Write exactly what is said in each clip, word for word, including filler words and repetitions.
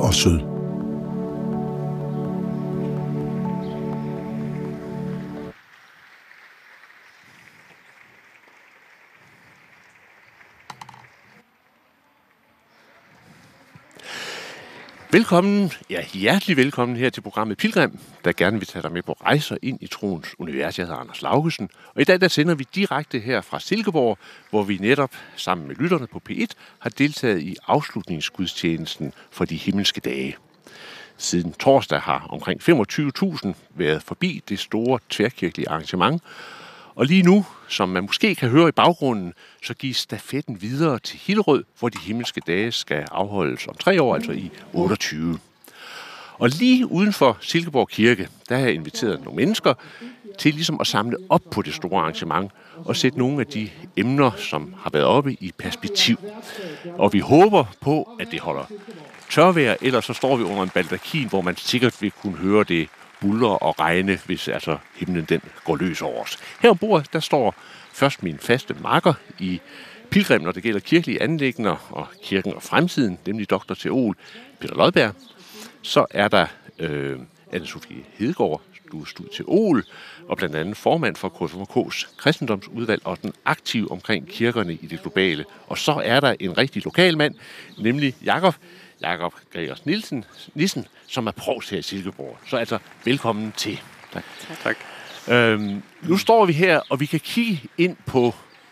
og sød. Velkommen, ja hjertelig velkommen her til programmet Pilgrim, der gerne vil tage dig med på rejser ind i troens univers. Jeg hedder Anders Laugesen, og i dag der sender vi direkte her fra Silkeborg, hvor vi netop sammen med lytterne på P et har deltaget i afslutningsgudstjenesten for de himmelske dage. Siden torsdag har omkring femogtyve tusind været forbi det store tværkirkelige arrangement, og lige nu, som man måske kan høre i baggrunden, så gives stafetten videre til Hillerød, hvor de himmelske dage skal afholdes om tre år, altså i otteogtyve. Og lige uden for Silkeborg Kirke, der har jeg inviteret nogle mennesker til ligesom at samle op på det store arrangement og sætte nogle af de emner, som har været oppe, i perspektiv. Og vi håber på, at det holder tørvejr, ellers så står vi under en baldakin, hvor man sikkert vil kunne høre det buldre og regne, hvis altså himlen den går løs over os. Her om bordet, der står først min faste makker i Pilgrim, når det gælder kirkelige anliggender og kirken og fremtiden, nemlig doktor teol Peter Lodberg. Så er der øh, Anne-Sophie Hedegaard, du er studieteol og blandt andet formand for K F M K's kristendomsudvalg og den aktive omkring kirkerne i det globale. Og så er der en rigtig lokal mand, nemlig Jakob Jakob Gregers Nielsen, Nissen, som er provst her i Silkeborg. Så altså, velkommen til. Tak. tak. Øhm, nu står vi her, og vi kan kigge ind på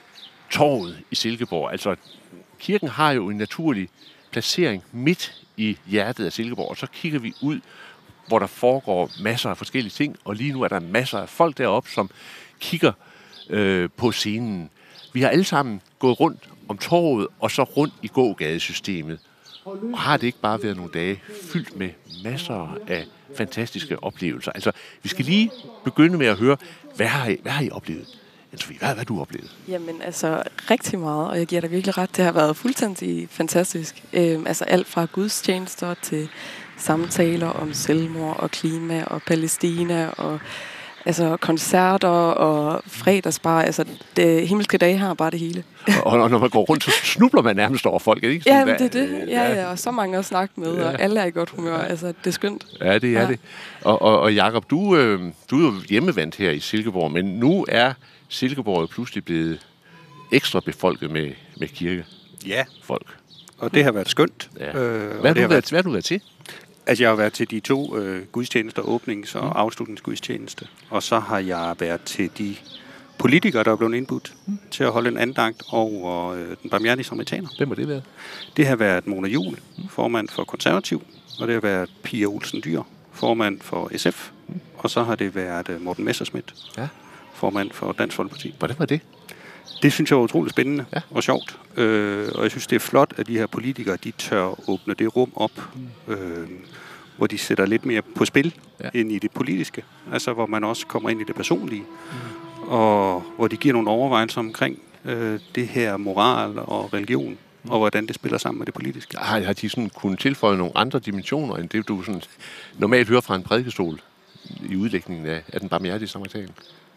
torvet i Silkeborg. Altså, kirken har jo en naturlig placering midt i hjertet af Silkeborg, og så kigger vi ud, hvor der foregår masser af forskellige ting, og lige nu er der masser af folk deroppe, som kigger øh, på scenen. Vi har alle sammen gået rundt om torvet, og så rundt i gågadesystemet. Og har det ikke bare været nogle dage fyldt med masser af fantastiske oplevelser? Altså, vi skal lige begynde med at høre, hvad har I, hvad har I oplevet? Anne-Sophie, hvad har du oplevet? Jamen, altså, rigtig meget, og jeg giver dig virkelig ret. Det har været fuldstændig fantastisk. Øhm, altså, alt fra gudstjenester til samtaler om selvmord og klima og Palæstina og altså koncerter og fredagsbar. Altså, det himmelske dage har bare det hele. og, og når man går rundt, så snubler man nærmest over folk, ikke? Ja, det er det. Ja, ja, og så mange at snakke med, ja. Og alle er i godt humør. Altså, det er skønt. Ja, det er ja. det. Og, og, og Jakob, du, øh, du er jo hjemmevandt her i Silkeborg, men nu er Silkeborg jo pludselig blevet ekstra befolket med, med kirkefolk. Ja, og det har været skønt. Ja. Øh, hvad, har du været, hvad har du været til? Altså, jeg har været til de to øh, gudstjenester, åbnings- og mm. afslutningsgudstjeneste. Og så har jeg været til de politikere, der er blevet indbudt mm. til at holde en andagt over øh, den barmhjertige samaritaner. Hvem har det været? Det har været Mona Juhl, formand for Konservativ, og det har været Pia Olsen Dyhr, formand for S F, mm. og så har det været øh, Morten Messerschmidt, ja. formand for Dansk Folkeparti. Hvordan var det? Det synes jeg var utroligt spændende ja. og sjovt. Øh, og jeg synes, det er flot, at de her politikere, de tør åbne det rum op, mm. øh, hvor de sætter lidt mere på spil ja. end i det politiske. Altså, hvor man også kommer ind i det personlige. Mm. Og hvor de giver nogle overvejelser omkring øh, det her moral og religion, mm. og hvordan det spiller sammen med det politiske. Har, har de sådan kunnet tilføje nogle andre dimensioner, end det, du sådan normalt hører fra en prædikestol i udlægningen af, af den barmhjertige samaritan?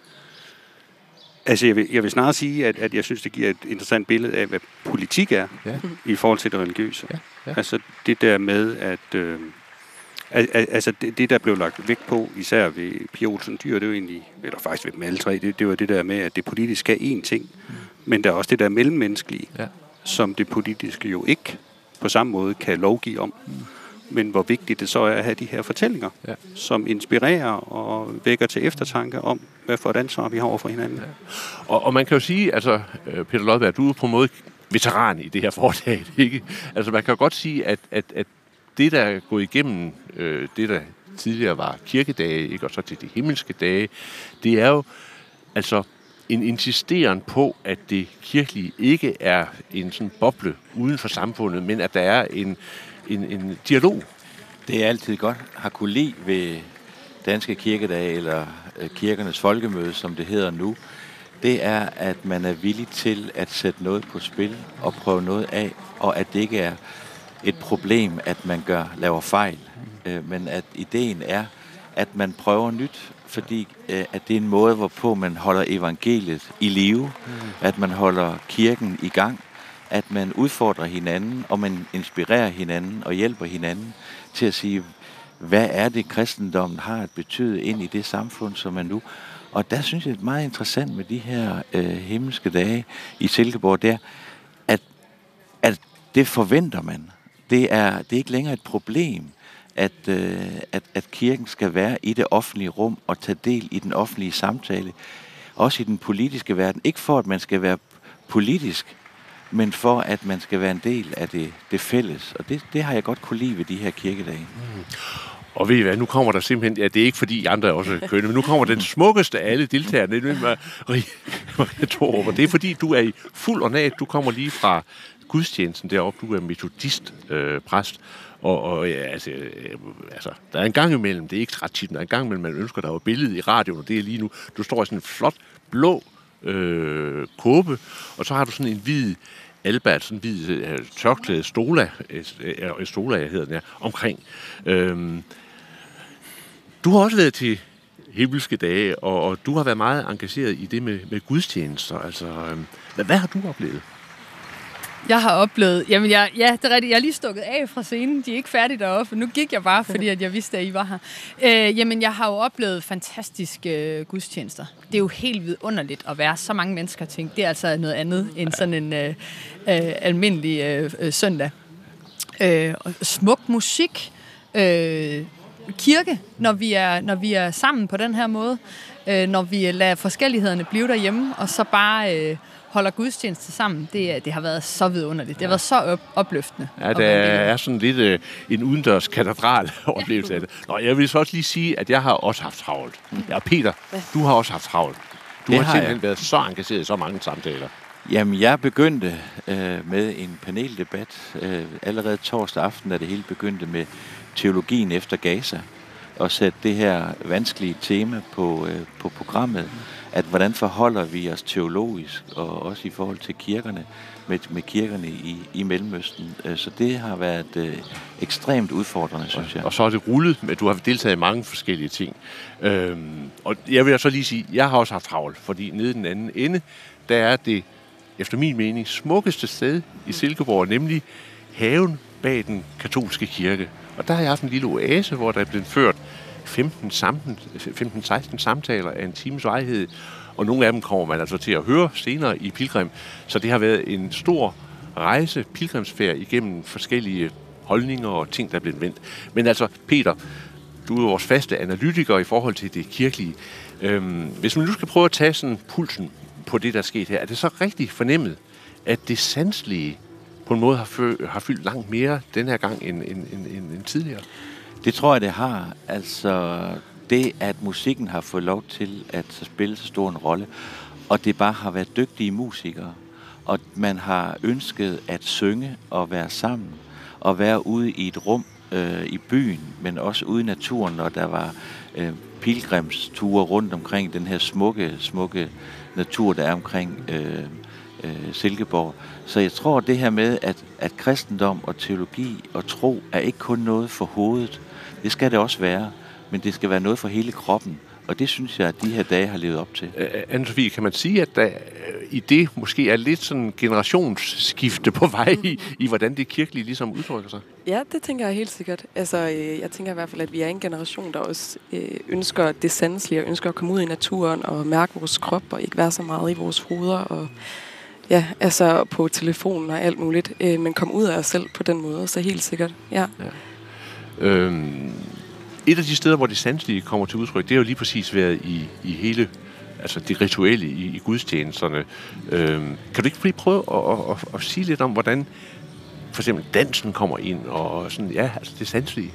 Altså, jeg vil, jeg vil snarere sige, at, at jeg synes, det giver et interessant billede af, hvad politik er ja. i forhold til det religiøse. Ja. Ja. Altså, det der med, at øh, altså, det, det, der blev lagt vægt på, især ved Pia Olsen Dyhr, det er jo egentlig, eller faktisk ved dem alle tre, det, det var det der med, at det politiske er én ting, mm. men der er også det der mellemmenneskelige, ja. som det politiske jo ikke på samme måde kan lovgive om. Mm. Men hvor vigtigt det så er at have de her fortællinger, ja. som inspirerer og vækker til eftertanke om, hvad for et ansvar vi har over for hinanden. Ja. Og, og man kan jo sige, altså Peter Lodberg, du er på en måde veteran i det her foredrag, ikke? Altså man kan jo godt sige, at, at, at det, der er gået igennem, øh, det der tidligere var kirkedage, ikke, og så til de himmelske dage, det er jo altså en insisteren på, at det kirkelige ikke er en sådan boble uden for samfundet, men at der er en En, en dialog. Det er altid godt har kunne lide ved Danske Kirkedage, eller øh, kirkernes folkemøde, som det hedder nu, det er, at man er villig til at sætte noget på spil og prøve noget af, og at det ikke er et problem, at man gør laver fejl, øh, men at ideen er, at man prøver nyt, fordi øh, at det er en måde, hvorpå man holder evangeliet i live, mm. at man holder kirken i gang, at man udfordrer hinanden, og man inspirerer hinanden og hjælper hinanden til at sige, hvad er det, kristendommen har at betyde ind i det samfund, som er nu. Og der synes jeg, det er meget interessant med de her øh, himmelske dage i Silkeborg, der, at, at det forventer man. Det er, det er ikke længere et problem, at, øh, at, at kirken skal være i det offentlige rum og tage del i den offentlige samtale. Også i den politiske verden. Ikke for, at man skal være politisk, men for, at man skal være en del af det, det fælles. Og det, det har jeg godt kunne lide ved de her kirkedage. Mm. Og ved I hvad, nu kommer der simpelthen, ja, det er ikke fordi andre er også kønne, men nu kommer den smukkeste af alle deltagerne, det er Maria Thorup, og det er fordi, du er i fuld ornat, du kommer lige fra gudstjenesten deroppe, du er metodistpræst, øh, præst, og, og ja, altså, øh, altså, der er en gang imellem, det er ikke ret tit, men der er en gang imellem, man ønsker, der var billedet i radioen, og det er lige nu, du står i sådan en flot, blå øh, kåbe, og så har du sådan en hvid albert, sådan en hvid øh, tørklæde stola, øh, stola, jeg hedder den her, omkring. Øhm, du har også været til himmelske dage, og, og du har været meget engageret i det med, med gudstjenester. Altså, øhm, hvad, hvad har du oplevet? Jeg har oplevet... Jamen, jeg, ja, det er rigtigt. Jeg er lige stukket af fra scenen. De er ikke færdige deroppe. Nu gik jeg bare, fordi at jeg vidste, at I var her. Øh, jamen, jeg har jo oplevet fantastiske øh, gudstjenester. Det er jo helt vidunderligt at være så mange mennesker og tænke. Det er altså noget andet end sådan en øh, øh, almindelig øh, øh, søndag. Øh, smuk musik. Øh, kirke, når vi, er, når vi er sammen på den her måde. Øh, når vi lader forskellighederne blive derhjemme, og så bare... Øh, holder gudstjeneste sammen, det, det har været så vidunderligt. Det har været så op, opløftende. Ja, der er sådan lidt øh, en udendørs katedral oplevelse af det. Nå, jeg vil så også lige sige, at jeg har også haft travlt. Ja, Peter, du har også haft travlt. Du det har simpelthen jeg. været så engageret i så mange samtaler. Jamen, jeg begyndte øh, med en paneldebat øh, allerede torsdag aften, da det hele begyndte med teologien efter Gaza, og sætte det her vanskelige tema på, øh, på programmet, at hvordan forholder vi os teologisk, og også i forhold til kirkerne, med, med kirkerne i, i Mellemøsten. Så det har været øh, ekstremt udfordrende, synes jeg. Og så er det rullet, med du har deltaget i mange forskellige ting. Øhm, og jeg vil så lige sige, jeg har også haft travlt, fordi nede i den anden ende, der er det, efter min mening, smukkeste sted i Silkeborg, nemlig haven bag den katolske kirke. Og der har jeg haft en lille oase, hvor der er blevet ført femten seksten samtaler af en times varighed, og nogle af dem kommer man altså til at høre senere i Pilgrim. Så det har været en stor rejse, pilgrimsfærd igennem forskellige holdninger og ting, der er blevet vendt. Men altså, Peter, du er vores faste analytiker i forhold til det kirkelige. Øhm, hvis man nu skal prøve at tage sådan pulsen på det, der er sket her, er det så rigtig fornemmet, at det sanselige på en måde har, fø- har fyldt langt mere den her gang end, end, end, end, end tidligere? Det tror jeg, det har. Altså, det, at musikken har fået lov til at spille så stor en rolle, og det bare har været dygtige musikere, og man har ønsket at synge og være sammen, og være ude i et rum øh, i byen, men også ude i naturen, når der var øh, pilgrimsture rundt omkring den her smukke, smukke natur, der er omkring øh, øh, Silkeborg. Så jeg tror, det her med, at, at kristendom og teologi og tro er ikke kun noget for hovedet. Det skal det også være, men det skal være noget for hele kroppen. Og det synes jeg, at de her dage har levet op til. Anne-Sophie, kan man sige, at der i det måske er lidt sådan generationsskifte på vej i, i hvordan det kirkelige ligesom udtrykker sig? Ja, det tænker jeg helt sikkert. Altså, jeg tænker i hvert fald, at vi er en generation, der også øh, ønsker det sanselige, og ønsker at komme ud i naturen og mærke vores krop, og ikke være så meget i vores hoveder, og ja, altså på telefonen og alt muligt, øh, men komme ud af os selv på den måde, så helt sikkert, ja. ja. Øhm, et af de steder, hvor det sanselige kommer til udtryk, det har jo lige præcis været i, i hele, altså det rituelle i, i gudstjenesterne. Øhm, kan du ikke lige prøve at, at, at, at sige lidt om, hvordan for eksempel dansen kommer ind, og sådan, ja, altså det sanselige?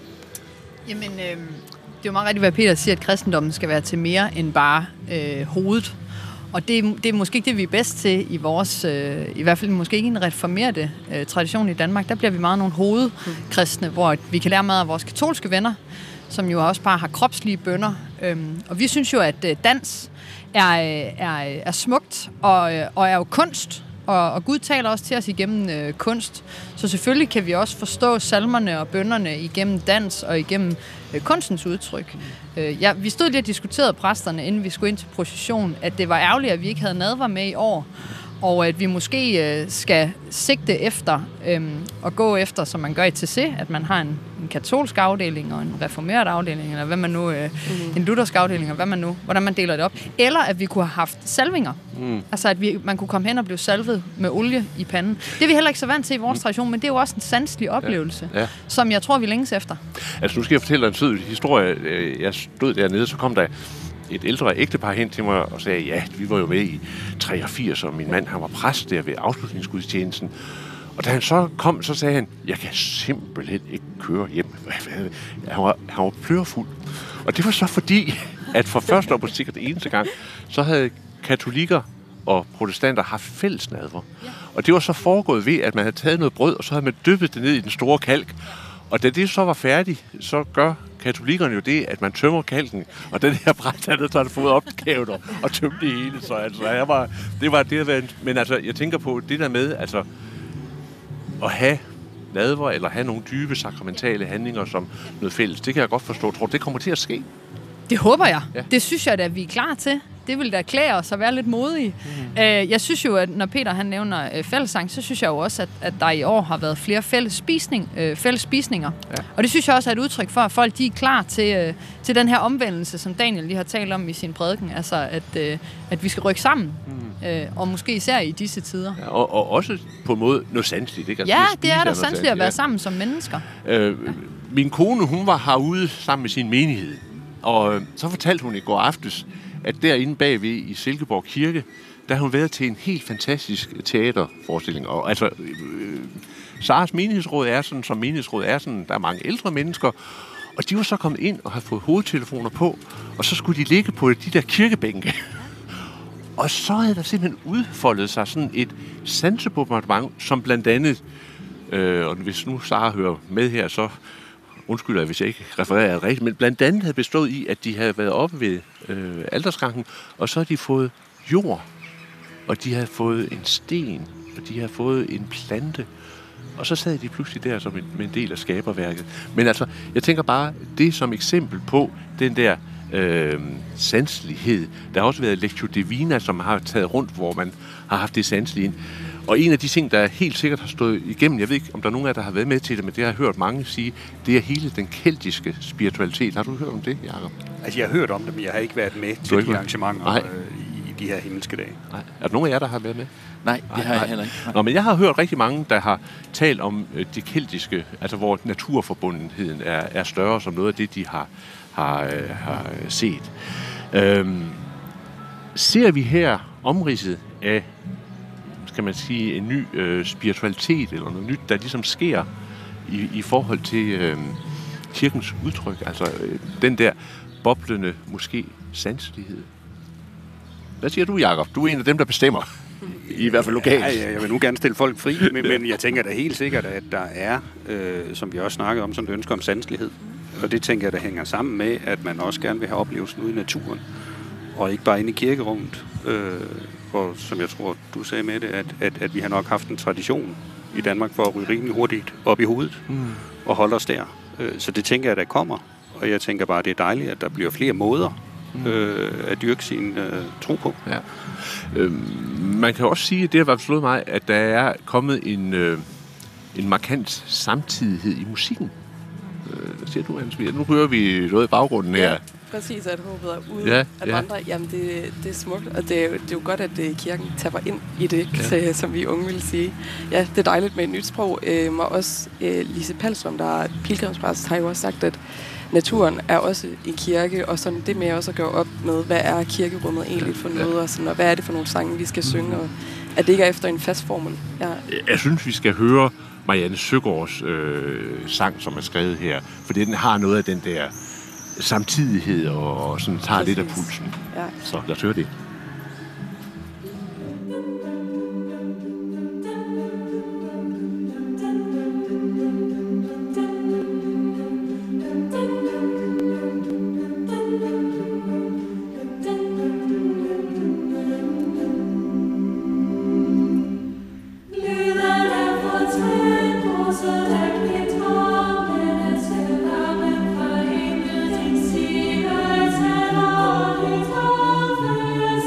Jamen, øh, det er jo meget rigtigt, hvad Peter siger, at kristendommen skal være til mere end bare øh, hovedet. Og det, det er måske ikke det, vi er bedst til i vores, øh, i hvert fald måske ikke en reformerte øh, tradition i Danmark. Der bliver vi meget nogle hovedkristne, hvor vi kan lære meget af vores katolske venner, som jo også bare har kropslige bønner. Øhm, og vi synes jo, at øh, dans er, er, er smukt og, øh, og er jo kunst. Og, og Gud taler også til os igennem øh, kunst. Så selvfølgelig kan vi også forstå salmerne og bønnerne igennem dans og igennem øh, kunstens udtryk. Øh, ja, vi stod lige og diskuterede præsterne, inden vi skulle ind til procession, at det var ærgerligt, at vi ikke havde nadver med i år. og at vi måske øh, skal sigte efter øh, og gå efter, som man gør i T C, at man har en, en katolsk afdeling og en reformeret afdeling, eller hvad man nu, øh, mm. en luthersk afdeling, og hvad man nu, hvordan man deler det op. Eller at vi kunne have haft salvinger. Mm. Altså at vi, man kunne komme hen og blive salvet med olie i panden. Det er vi heller ikke så vant til i vores mm. tradition, men det er jo også en sanselig oplevelse, ja. Ja. Som jeg tror, vi længes efter. Altså nu skal jeg fortælle dig en sød historie. Jeg stod dernede, så kom der et ældre ægtepar hen til mig og sagde, ja, vi var jo med i treogfirs, og min mand, han var præst der ved afslutningsgudstjenesten. Og da han så kom, så sagde han, jeg kan simpelthen ikke køre hjem. Han var, han var plørefuld. Og det var så fordi, at for første år på sikkert det eneste gang, så havde katolikker og protestanter haft fællesnadver. Og det var så foregået ved, at man havde taget noget brød, og så havde man dyppet det ned i den store kalk. Og da det så var færdigt, så gør katolikkerne jo det, at man tømmer kalken, og den her præst, han havde fået opgaven og, og tømt det hele. Så altså, jeg var, det var det, der, men altså, jeg tænker på det der med, altså, at have nadver, eller have nogle dybe sakramentale handlinger som noget fælles, det kan jeg godt forstå. Tror du, det kommer til at ske? Det håber jeg. Ja. Det synes jeg, at vi er klar til. Det vil da klæde os at være lidt modige. Mm. Øh, jeg synes jo, at når Peter han nævner øh, fællessang, så synes jeg jo også, at, at der i år har været flere fælles, spisning, øh, fælles spisninger. Ja. Og det synes jeg også er et udtryk for, at folk de er klar til, øh, til den her omvendelse, som Daniel lige har talt om i sin prædiken. Altså, at, øh, at vi skal rykke sammen. Mm. Øh, og måske især i disse tider. Ja, og, og også på en måde noget sandsligt. Ikke? Altså, ja, det er der sandsligt at være ja. sammen som mennesker. Øh, ja. Min kone, hun var herude sammen med sin menighed. Og øh, så fortalte hun i går aftes, at derinde bagved i Silkeborg Kirke, der har hun været til en helt fantastisk teaterforestilling. Og altså, øh, Saras menighedsråd er sådan, som menighedsråd er sådan, der er mange ældre mennesker, og de var så kommet ind og har fået hovedtelefoner på, og så skulle de ligge på de der kirkebænke. Og så havde der simpelthen udfoldet sig sådan et sansebombardement, som blandt andet, øh, og hvis nu Sara hører med her, så undskylder jeg, hvis jeg ikke refererer rigtigt, men blandt andet havde bestået i, at de havde været oppe ved øh, aldersskranken, og så havde de fået jord, og de havde fået en sten, og de havde fået en plante, og så sad de pludselig der som en, med en del af skaberværket. Men altså, jeg tænker bare, det som eksempel på den der øh, sanselighed. Der har også været Lectio Divina, som har taget rundt, hvor man har haft det sanselige ind. Og en af de ting, der helt sikkert har stået igennem, jeg ved ikke, om der er nogen af jer, der har været med til det, men det har jeg hørt mange sige, det er hele den keltiske spiritualitet. Har du hørt om det, Jacob? Altså, jeg har hørt om det, men jeg har ikke været med til de arrangementer øh, i de her himmelske dage. Nej. Er der nogen af jer, der har været med? Nej, det har jeg heller ikke. Nå, men jeg har hørt rigtig mange, der har talt om øh, det keltiske, altså hvor naturforbundenheden er, er større som noget af det, de har, har, øh, har set. Øhm, ser vi her omridset af, kan man sige, en ny øh, spiritualitet, eller noget nyt, der ligesom sker i, i forhold til øh, kirkens udtryk, altså øh, den der boblende, måske sanselighed. Hvad siger du, Jacob? Du er en af dem, der bestemmer. I hvert fald lokalt. Ja, ja, jeg vil nu gerne stille folk fri, men, men jeg tænker da helt sikkert, at der er, øh, som vi også snakkede om, sådan et ønske om sanselighed. Og det tænker jeg, der hænger sammen med, at man også gerne vil have oplevelsen ude i naturen, og ikke bare inde i kirkerummet. Øh, for, som jeg tror, du sagde med det, at, at, at vi har nok haft en tradition i Danmark for at ryge rimelig hurtigt op i hovedet mm. og holde os der. Øh, så det tænker jeg, der kommer. Og jeg tænker bare, det er dejligt, at der bliver flere måder mm. øh, at dyrke sin øh, tro på. Ja. Øh, man kan også sige, at det har været slået mig, at der er kommet en, øh, en markant samtidighed i musikken. Øh, hvad siger du, Hans? Nu hører vi noget i baggrunden her. Ja, præcis, at håbet er ude ja, at ja. vandre. Jamen, det, det er smukt, og det er, jo, det er jo godt, at kirken tapper ind i det, ja. som vi unge vil sige. Ja, det er dejligt med et nyt sprog. Øhm, og også øh, Lise Palstrøm, der er pilgrimspræst, har jo også sagt, at naturen er også en kirke, og sådan det med også at gøre op med, hvad er kirkerummet egentlig for noget, og, sådan, og hvad er det for nogle sange, vi skal synge, og at det ikke er efter en fast formel. Ja. Jeg synes, vi skal høre Marianne Søgaards øh, sang, som er skrevet her, for den har noget af den der samtidighed, og, og sådan tager Præcis. Lidt af pulsen. Ja. Så lad os høre det. Thank you.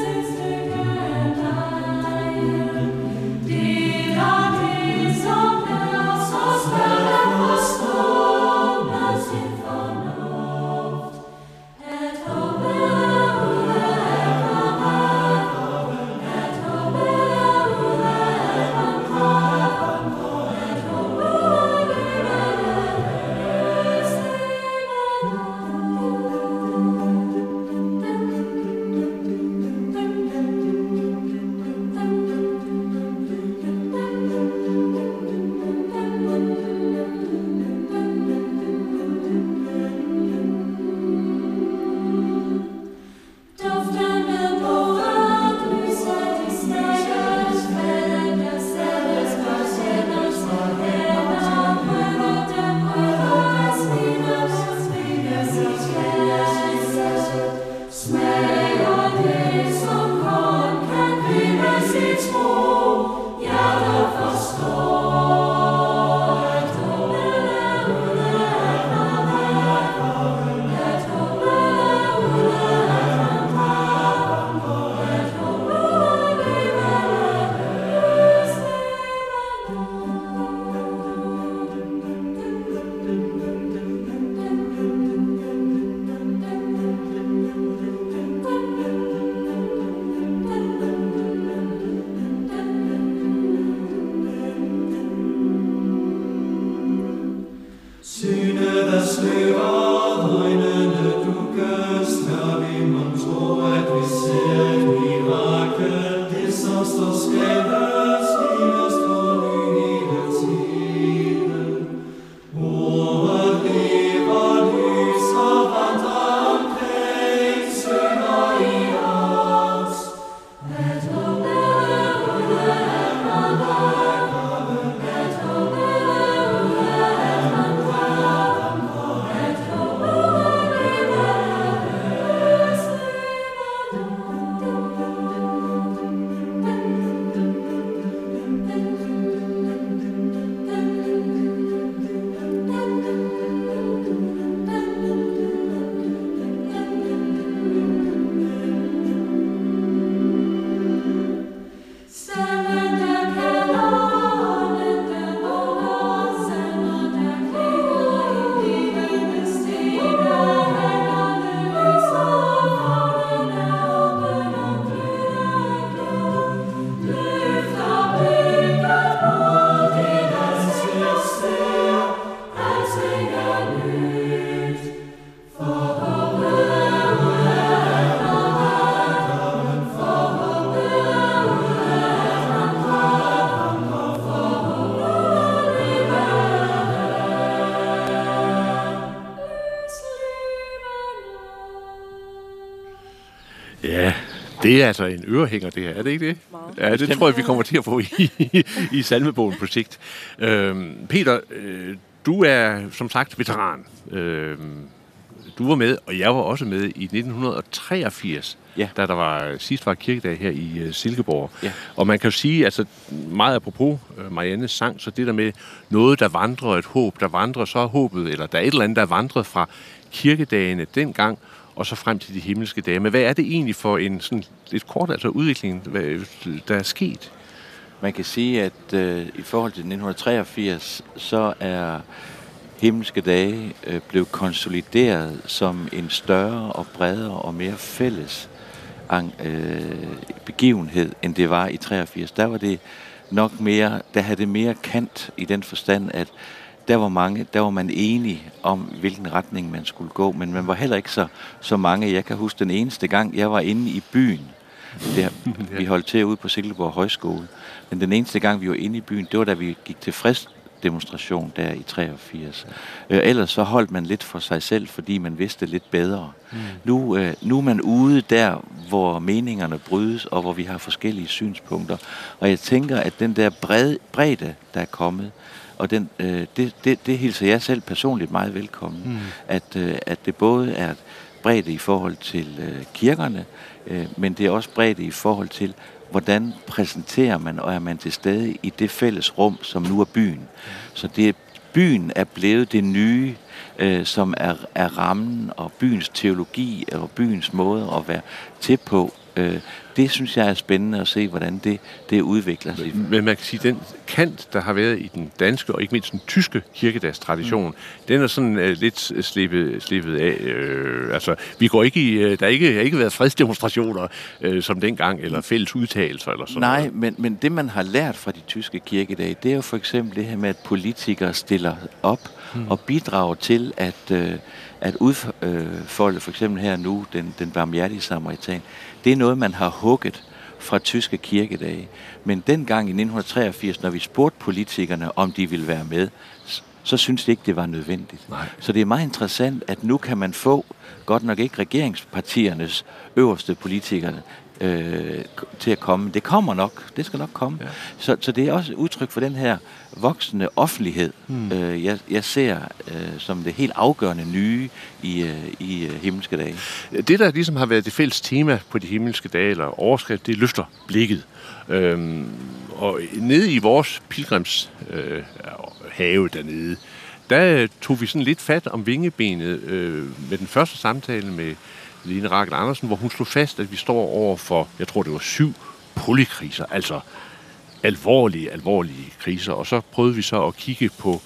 Ja, det er altså en ørehænger, det her. Er det ikke det? Meget. Ja, det tror jeg, vi kommer til at få i, i, i salmebogen på sigt. Øhm, Peter, øh, du er som sagt veteran. Øhm, du var med, og jeg var også med i nitten treogfirs, ja. da der var sidst var kirkedag her i uh, Silkeborg. Ja. Og man kan jo sige, altså meget apropos uh, Mariannes sang, så det der med noget, der vandrer, et håb, der vandrer, så er håbet, eller der er et eller andet, der vandrer fra kirkedagene dengang, og så frem til de himmelske dage. Men hvad er det egentlig for en sådan lidt kort altså udvikling, der er sket? Man kan sige, at øh, i forhold til nitten treogfirs, så er himmelske dage øh, blevet konsolideret som en større og bredere og mere fælles øh, begivenhed, end det var i treogfirs. Der var det nok mere, der havde det mere kant i den forstand, at der var mange, der var man enige om, hvilken retning man skulle gå, men man var heller ikke så, så mange. Jeg kan huske den eneste gang, jeg var inde i byen. Der, vi holdt til ude på Silkeborg Højskole. Men den eneste gang, vi var inde i byen, det var da vi gik til fredsdemonstration der i treogfirs. Øh, ellers så holdt man lidt for sig selv, fordi man vidste lidt bedre. Mm. Nu, øh, nu er man ude der, hvor meningerne brydes, og hvor vi har forskellige synspunkter. Og jeg tænker, at den der brede, bredde, der er kommet, og den, øh, det, det, det hilser jeg selv personligt meget velkommen. Mm. At, øh, at det både er bredde i forhold til øh, kirkerne, øh, men det er også bredde i forhold til, hvordan præsenterer man, og er man til stede i det fælles rum, som nu er byen. Mm. Så det, byen er blevet det nye, øh, som er, er rammen, og byens teologi, og byens måde at være til på. Øh, det synes jeg er spændende at se, hvordan det, det udvikler sig. Men man kan sige, at den kant, der har været i den danske, og ikke mindst den tyske kirkedagstradition, mm. den er sådan uh, lidt slippet, slippet af. Uh, altså, vi går ikke i, uh, der har ikke, ikke været fredsdemonstrationer uh, som dengang, eller fælles udtalelser, eller sådan Nej, noget. men, men det, man har lært fra de tyske kirkedage, det er jo for eksempel det her med, at politikere stiller op mm. og bidrager til at, uh, at udfolde, for eksempel her nu, den, den barmhjertige samaritan. Det er noget, man har hugget fra tyske kirkedage. Men dengang i nitten treogfirs, når vi spurgte politikerne, om de ville være med, så synes de ikke, det var nødvendigt. Nej. Så det er meget interessant, at nu kan man få, godt nok ikke regeringspartiernes øverste politikerne, øh, til at komme. Det kommer nok. Det skal nok komme. Ja. Så, så det er også et udtryk for den her voksende offentlighed, hmm. øh, jeg, jeg ser øh, som det helt afgørende nye i, øh, i øh, himmelske dage. Det, der ligesom har været det fælles tema på de himmelske dage, eller overskrift, det løfter blikket. Øhm, og nede i vores pilgrimshave øh, dernede, der tog vi sådan lidt fat om vingebenet øh, med den første samtale med Lene Rachel Andersen, hvor hun slog fast, at vi står over for, jeg tror det var syv polykriser, altså alvorlige, alvorlige kriser. Og så prøvede vi så at kigge på,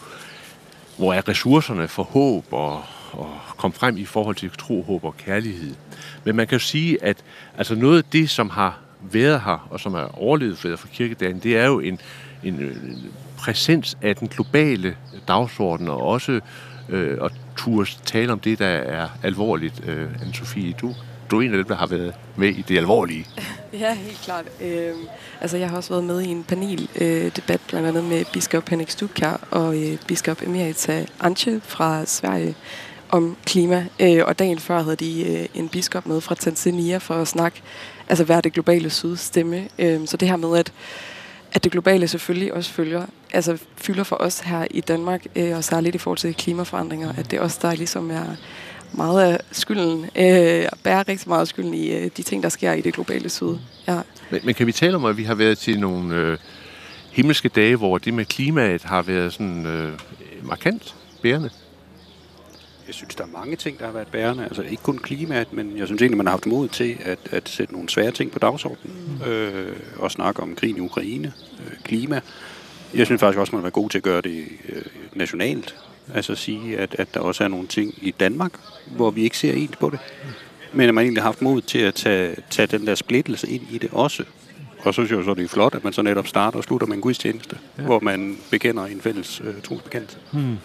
hvor er ressourcerne for håb og, og komme frem i forhold til tro, håb og kærlighed. Men man kan jo sige, at altså noget af det, som har været her, og som er overlevet fra kirkedagen, det er jo en, en, en præsens af den globale dagsorden, og også øh, og turde tale om det, der er alvorligt. Øh, Anne-Sophie, du, du er en af dem, der har været med i det alvorlige. Ja, helt klart. Øh, altså, jeg har også været med i en paneldebat, øh, debat, blandt andet med biskop Henrik Stubkjær og øh, biskop Emerita Antje fra Sverige om klima. Øh, og dagen før havde de øh, en biskop med fra Tanzania for at snakke, altså være det globale syds stemme. Øh, så det her med, at at det globale selvfølgelig også følger, altså fylder for os her i Danmark, øh, og særligt i forhold til klimaforandringer, at det også der ligesom er meget af skylden, øh, bærer rigtig meget af skylden i øh, de ting, der sker i det globale syd. Ja. Men, men kan vi tale om, at vi har været til nogle øh, himmelske dage, hvor det med klimaet har været sådan øh, markant bærende? Jeg synes, der er mange ting, der har været bærende. Altså ikke kun klimaet, men jeg synes egentlig, man har haft mod til at, at sætte nogle svære ting på dagsordenen. Mm. Øh, og snakke om krigen i Ukraine, øh, klima. Jeg synes faktisk også, man har været god til at gøre det øh, nationalt. Altså at sige, at, at der også er nogle ting i Danmark, hvor vi ikke ser ens på det. Men at man egentlig har haft mod til at tage, tage den der splittelse ind i det også. Og så synes jeg så, det er flot, at man så netop starter og slutter med en gudstjeneste, ja. Hvor man bekender en fælles øh, trosbekendelse. Mm.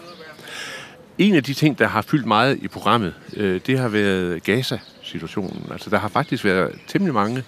En af de ting, der har fyldt meget i programmet, øh, det har været Gaza-situationen. Altså, der har faktisk været temmelig mange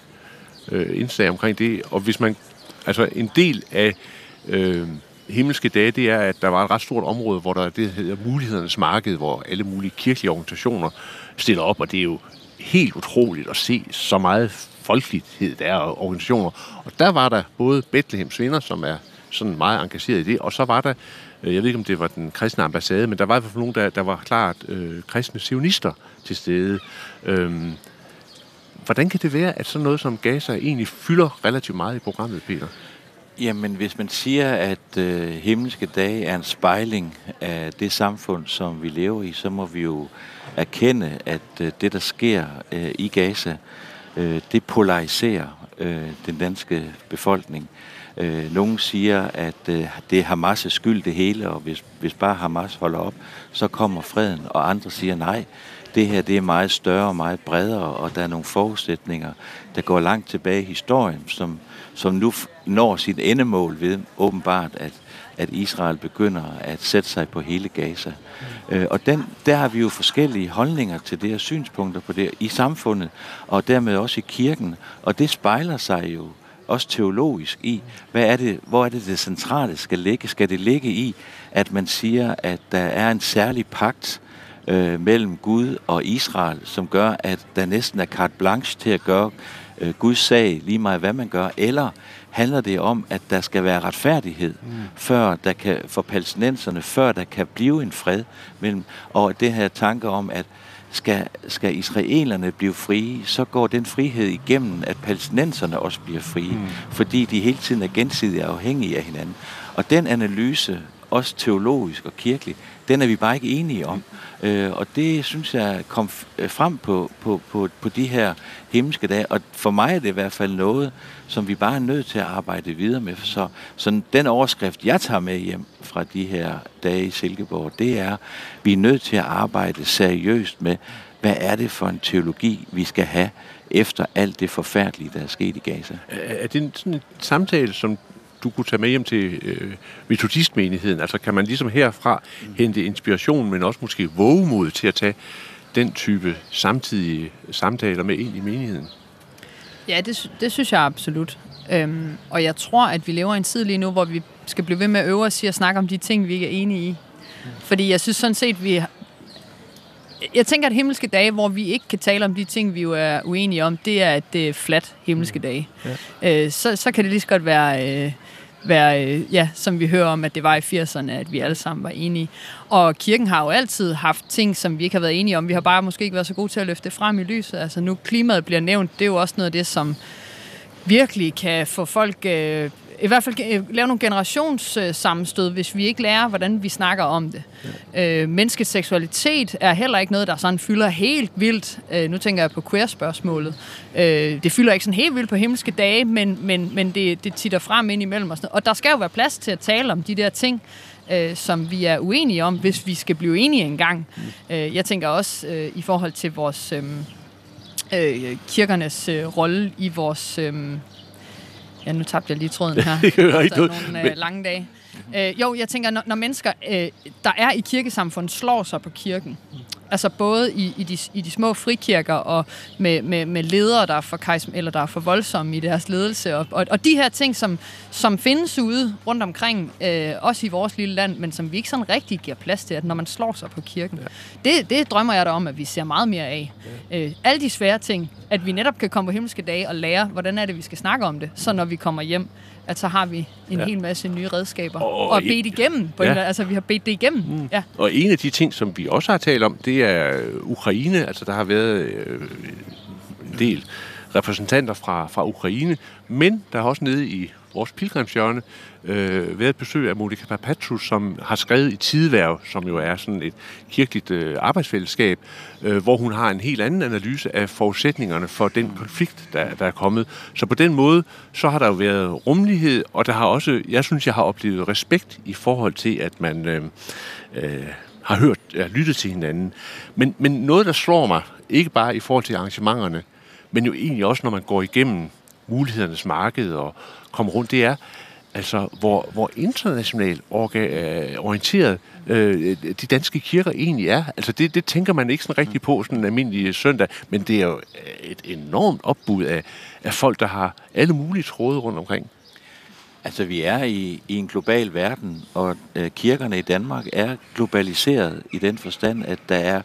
øh, indslag omkring det. Og hvis man, altså, en del af øh, himmelske dage, det er, at der var et ret stort område, hvor der det hedder mulighedernes marked, hvor alle mulige kirkelige organisationer stiller op, og det er jo helt utroligt at se så meget folkelighed der og organisationer. Og der var der både Bethlehems Venner, som er sådan meget engageret i det, og så var der, jeg ved ikke om det var den kristne ambassade, men der var i hvert fald nogen, der, der var klart øh, kristne zionister til stede. Øhm, hvordan kan det være, at sådan noget som Gaza egentlig fylder relativt meget i programmet, Peter? Jamen, hvis man siger, at øh, himmelske dage er en spejling af det samfund, som vi lever i, så må vi jo erkende, at øh, det, der sker øh, i Gaza, øh, det polariserer øh, den danske befolkning. Øh, nogle siger, at øh, det er Hamas' skyld det hele, og hvis, hvis bare Hamas holder op, så kommer freden. Og andre siger, nej, det her det er meget større og meget bredere, og der er nogle forudsætninger, der går langt tilbage i historien, som, som nu når sit endemål ved åbenbart, at, at Israel begynder at sætte sig på hele Gaza. Mm. Øh, og den, der har vi jo forskellige holdninger til det og synspunkter på det i samfundet, og dermed også i kirken, og det spejler sig jo også teologisk i, hvad er det, hvor er det det centrale skal ligge? Skal det ligge i, at man siger, at der er en særlig pagt øh, mellem Gud og Israel, som gør, at der næsten er carte blanche til at gøre øh, Guds sag lige meget, hvad man gør, eller handler det om, at der skal være retfærdighed mm. før der kan, for palæstinenserne, før der kan blive en fred mellem, og det her tanke om, at Skal, skal israelerne blive frie, så går den frihed igennem, at palæstinenserne også bliver frie, mm. fordi de hele tiden er gensidigt afhængige af hinanden. Og den analyse, også teologisk og kirkelig, den er vi bare ikke enige om. Øh, og det synes jeg kom frem på, på, på, på de her himmelske dage. Og for mig er det i hvert fald noget, som vi bare er nødt til at arbejde videre med. Så, så den overskrift, jeg tager med hjem fra de her dage i Silkeborg, det er, at vi er nødt til at arbejde seriøst med, hvad er det for en teologi, vi skal have efter alt det forfærdelige, der er sket i Gaza. Er det en, sådan en samtale, som du kunne tage med hjem til øh, metodistmenigheden? Altså kan man ligesom herfra mm. hente inspiration, men også måske vågemod til at tage den type samtidige samtaler med ind i menigheden? Ja, det, det synes jeg absolut. Øhm, og jeg tror, at vi lever i en tid lige nu, hvor vi skal blive ved med at øve os i at snakke om de ting, vi ikke er enige i. Mm. Fordi jeg synes sådan set, vi Jeg tænker, at himmelske dage, hvor vi ikke kan tale om de ting, vi jo er uenige om, det er, at det er flat himmelske dage. Ja. Øh, så, så kan det lige så godt være, øh, være øh, ja, som vi hører om, at det var i firserne, at vi alle sammen var enige. Og kirken har jo altid haft ting, som vi ikke har været enige om. Vi har bare måske ikke været så gode til at løfte det frem i lyset. Altså nu klimaet bliver nævnt, det er jo også noget af det, som virkelig kan få folk Øh, i hvert fald lave nogle generationssammenstød, hvis vi ikke lærer, hvordan vi snakker om det. Ja. Øh, menneskets seksualitet er heller ikke noget, der sådan fylder helt vildt. Øh, nu tænker jeg på queer-spørgsmålet. Øh, det fylder ikke sådan helt vildt på himmelske dage, men, men, men det, det titter frem ind imellem. Og, sådan. Og der skal jo være plads til at tale om de der ting, øh, som vi er uenige om, hvis vi skal blive enige engang. Mm. Øh, jeg tænker også øh, i forhold til vores øh, øh, kirkernes øh, rolle i vores Øh, Ja, nu tabte jeg lige tråden her. Efter nogle øh, lange dage. Øh, jo, jeg tænker, når, når mennesker, øh, der er i kirkesamfundet, slår sig på kirken, altså både i, i, de, i de små frikirker og med, med, med ledere, der er for karism, eller der er for voldsomme i deres ledelse, og, og, og de her ting, som, som findes ude rundt omkring, øh, også i vores lille land, men som vi ikke sådan rigtig giver plads til, at når man slår sig på kirken. Ja. Det, det drømmer jeg da om, at vi ser meget mere af. Ja. Øh, alle de svære ting, at vi netop kan komme på himmelske dage og lære, hvordan er det, vi skal snakke om det, så når vi kommer hjem, at så har vi en ja. hel masse nye redskaber. Og, og bedt igennem. På ja. en, altså, vi har bedt det igennem. Mm. Ja. Og en af de ting, som vi også har talt om, det er Ukraine. Altså, der har været øh, en del repræsentanter fra, fra Ukraine, men der har også nede i vores pilgrimshjørne øh, været et besøg af Monika Papatus, som har skrevet i Tidehverv, som jo er sådan et kirkeligt øh, arbejdsfællesskab, øh, hvor hun har en helt anden analyse af forudsætningerne for den konflikt, der, der er kommet. Så på den måde, så har der jo været rummelighed, og der har også, jeg synes, jeg har oplevet respekt i forhold til, at man øh, øh, har hørt, ja, lyttet til hinanden. Men, men noget, der slår mig, ikke bare i forhold til arrangementerne, men jo egentlig også, når man går igennem mulighedernes marked og kommer rundt, det er, altså, hvor, hvor internationalt orga- orienteret øh, de danske kirker egentlig er. Altså, det, det tænker man ikke sådan rigtig på sådan en almindelig søndag, men det er jo et enormt opbud af, af folk, der har alle mulige tråde rundt omkring. Altså, vi er i, i en global verden, og øh, kirkerne i Danmark er globaliseret i den forstand, at der er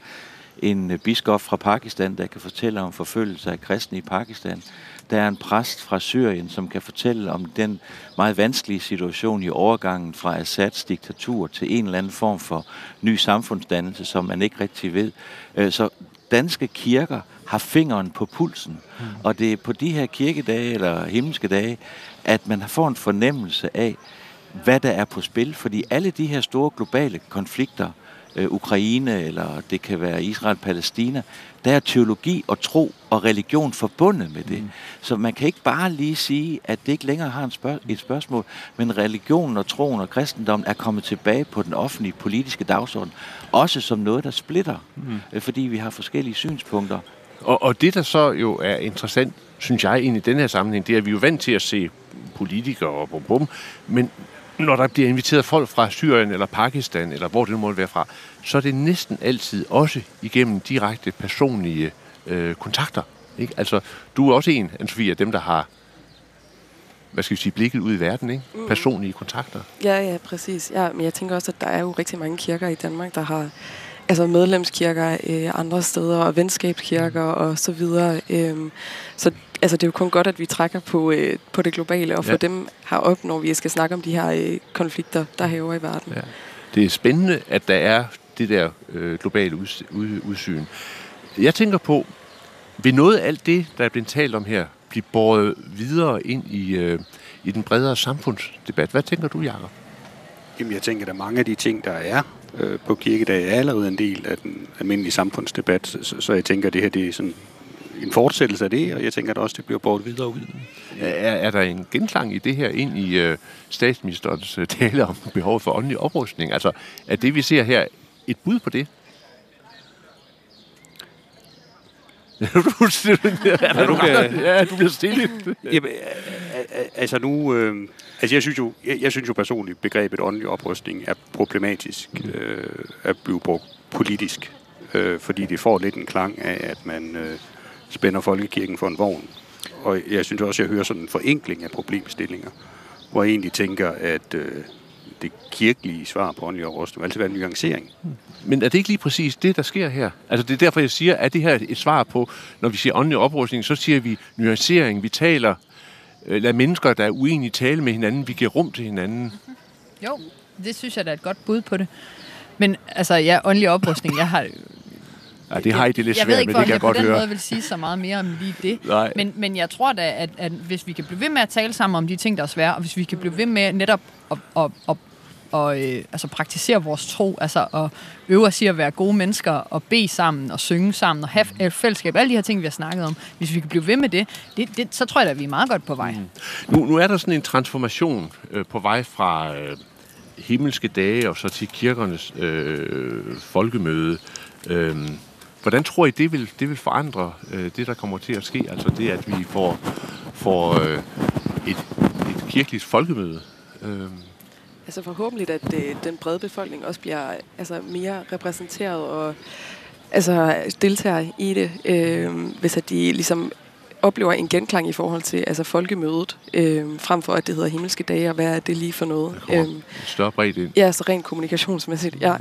en biskop fra Pakistan, der kan fortælle om forfølgelse af kristne i Pakistan. Der er en præst fra Syrien, som kan fortælle om den meget vanskelige situation i overgangen fra Assads diktatur til en eller anden form for ny samfundsdannelse, som man ikke rigtig ved. Så danske kirker har fingeren på pulsen, mm. og det er på de her kirkedage eller himmelske dage, at man får en fornemmelse af, hvad der er på spil. Fordi alle de her store globale konflikter, Ukraine, eller det kan være Israel-Palæstina, der er teologi og tro og religion forbundet med det. Mm. Så man kan ikke bare lige sige, at det ikke længere har en spørg- et spørgsmål, men religionen og troen og kristendommen er kommet tilbage på den offentlige politiske dagsorden, også som noget, der splitter, mm. fordi vi har forskellige synspunkter. Og, og det, der så jo er interessant, synes jeg, i den her sammenhæng, det er, at vi er jo vant til at se politikere og bum bum, men når der bliver inviteret folk fra Syrien eller Pakistan, eller hvor det nu måtte være fra, så er det næsten altid også igennem direkte personlige øh, kontakter. Ikke? Altså, du er også en, Anne-Sophie, af dem, der har, hvad skal vi sige, blikket ud i verden, ikke? Mm. Personlige kontakter. Ja, ja, præcis. Ja, men jeg tænker også, at der er jo rigtig mange kirker i Danmark, der har altså medlemskirker øh, andre steder, og venskabskirker og så videre. Øhm, så altså, det er jo kun godt, at vi trækker på, øh, på det globale, og få ja. dem herop, når vi skal snakke om de her øh, konflikter, der hæver i verden. Ja. Det er spændende, at der er det der øh, globale uds- ud- udsyn. Jeg tænker på, vil noget af alt det, der er blevet talt om her, blive båret videre ind i, øh, i den bredere samfundsdebat? Hvad tænker du, Jacob? Jamen, jeg tænker, at mange af de ting, der er øh, på kirkedag, er allerede en del af den almindelige samfundsdebat, så, så jeg tænker, at det her det er sådan en fortsættelse af det, og jeg tænker at også, det bliver båret videre ud. Er, er der en genklang i det her ind i øh, statsministerens øh, tale om behovet for åndelig oprustning? Altså, er det, vi ser her, et bud på det? du, ja, du bliver stille. Jamen, altså nu, øh, altså jeg synes jo, jeg, jeg synes jo personligt, begrebet åndelig oprustning er problematisk øh, at blive brugt politisk, øh, fordi det får lidt en klang af, at man øh, spænder folkekirken for en vogn. Og jeg synes også, jeg hører sådan en forenkling af problemstillinger, hvor jeg egentlig tænker, at øh, det kirkelige svar på åndelig oprustning vil altid være en nuancering. Men er det ikke lige præcis det, der sker her? Altså det er derfor, jeg siger, at det her et svar på, når vi siger åndelig oprustning, så siger vi nuancering, vi taler, øh, lad mennesker, der er uenige, tale med hinanden, vi giver rum til hinanden. Jo, det synes jeg, der er et godt bud på det. Men altså, ja, åndelig oprustning, jeg har... Ja, det har I det lidt svært, men det kan jeg, jeg godt høre. på den måde vil sige så meget mere om lige det. Men, men jeg tror da, at, at hvis vi kan blive ved med at tale sammen om de ting, der er svære, og hvis vi kan blive ved med netop at, at, at, at, at altså praktisere vores tro, altså at øve os i at være gode mennesker, og bede sammen, og synge sammen, og have et fællesskab, alle de her ting, vi har snakket om, hvis vi kan blive ved med det, det, det så tror jeg da, at vi er meget godt på vej. Mm. Nu, nu er der sådan en transformation øh, på vej fra øh, himmelske dage, og så til kirkernes øh, folkemøde. Øh, Hvordan tror I, det vil, det vil forandre øh, det, der kommer til at ske? Altså det, at vi får, får øh, et, et kirkeligt folkemøde? Øh. altså forhåbentlig, at øh, den brede befolkning også bliver altså, mere repræsenteret og altså, deltager i det, øh, hvis at de ligesom oplever en genklang i forhold til altså, folkemødet, øh, frem for at det hedder himmelske dage, og hvad er det lige for noget? Øh, større bredt ind. Ja, så rent kommunikationsmæssigt, ja.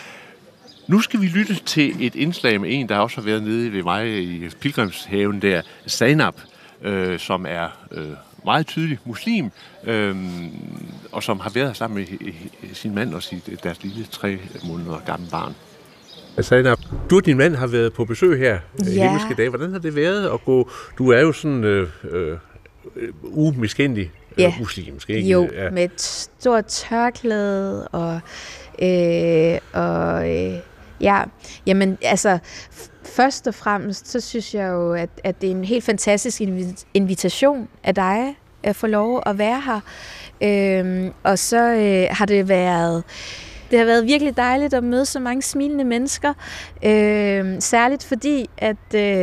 Nu skal vi lytte til et indslag med en, der også har været nede ved mig i Pilgrimshaven der, Zainab, øh, som er øh, meget tydelig muslim, øh, og som har været sammen med sin mand og sit, deres lille tre måneder gamle barn. Zainab, du og din mand har været på besøg her i ja. himmelske dage. Hvordan har det været at gå? Du er jo sådan øh, øh, umiskendelig øh, ja. muslimsk, ikke? Jo, ja. med et stort tørklæde og... Øh, og øh, ja, jamen altså... Først og fremmest, så synes jeg jo, at, at det er en helt fantastisk invitation af dig at få lov at være her. Øhm, og så øh, har det været... Det har været virkelig dejligt at møde så mange smilende mennesker. Øh, særligt fordi, at, øh,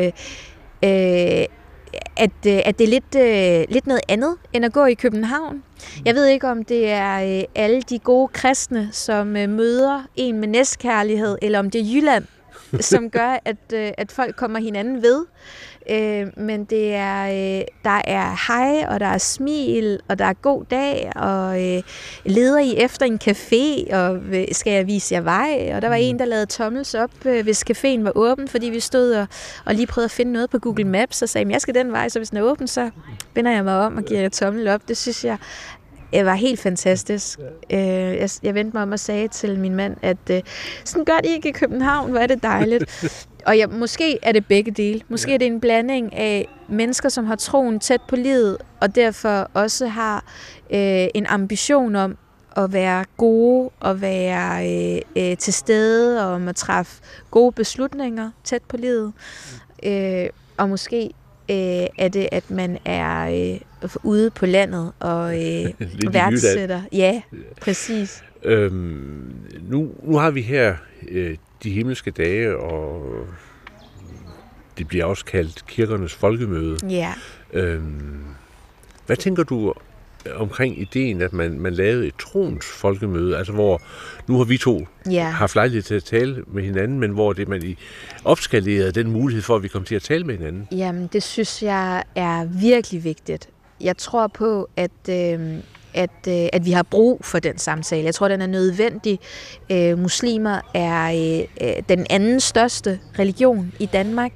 øh, at, øh, at det er lidt, øh, lidt noget andet, end at gå i København. Jeg ved ikke, om det er øh, alle de gode kristne, som øh, møder en med næstkærlighed, eller om det er Jylland, som gør, at, øh, at folk kommer hinanden ved. Øh, men det er, øh, der er hej, og der er smil, og der er god dag, og øh, leder I efter en café, og øh, skal jeg vise jer vej? Og der var en, der lavede tommels op, øh, hvis caféen var åben, fordi vi stod og, og lige prøvede at finde noget på Google Maps, og sagde, jeg skal den vej, så hvis den er åben, så vender jeg mig om og giver jer tommel op. Det synes jeg Det var helt fantastisk. Jeg, jeg vendte mig om og sagde til min mand, at sådan gør det ikke i København, hvor er det dejligt. Og ja, måske er det begge dele. Måske er det en blanding af mennesker, som har troen tæt på livet, og derfor også har øh, en ambition om at være gode, og være øh, øh, til stede, og om at træffe gode beslutninger tæt på livet. Øh, og måske øh, er det, at man er øh, ude på landet og øh, værdsætter. Ja, præcis. Øhm, nu, nu har vi her øh, de himmelske dage, og det bliver også kaldt kirkernes folkemøde. Ja. Øhm, hvad tænker du omkring ideen, at man, man lavede et troens folkemøde, altså hvor nu har vi to ja. haft lejlighed til at tale med hinanden, men hvor det man i opskalerede den mulighed for, at vi kommer til at tale med hinanden? Jamen, det synes jeg er virkelig vigtigt. Jeg tror på, at, øh, at, øh, at vi har brug for den samtale. Jeg tror, den er nødvendig. Øh, muslimer er øh, den anden største religion i Danmark.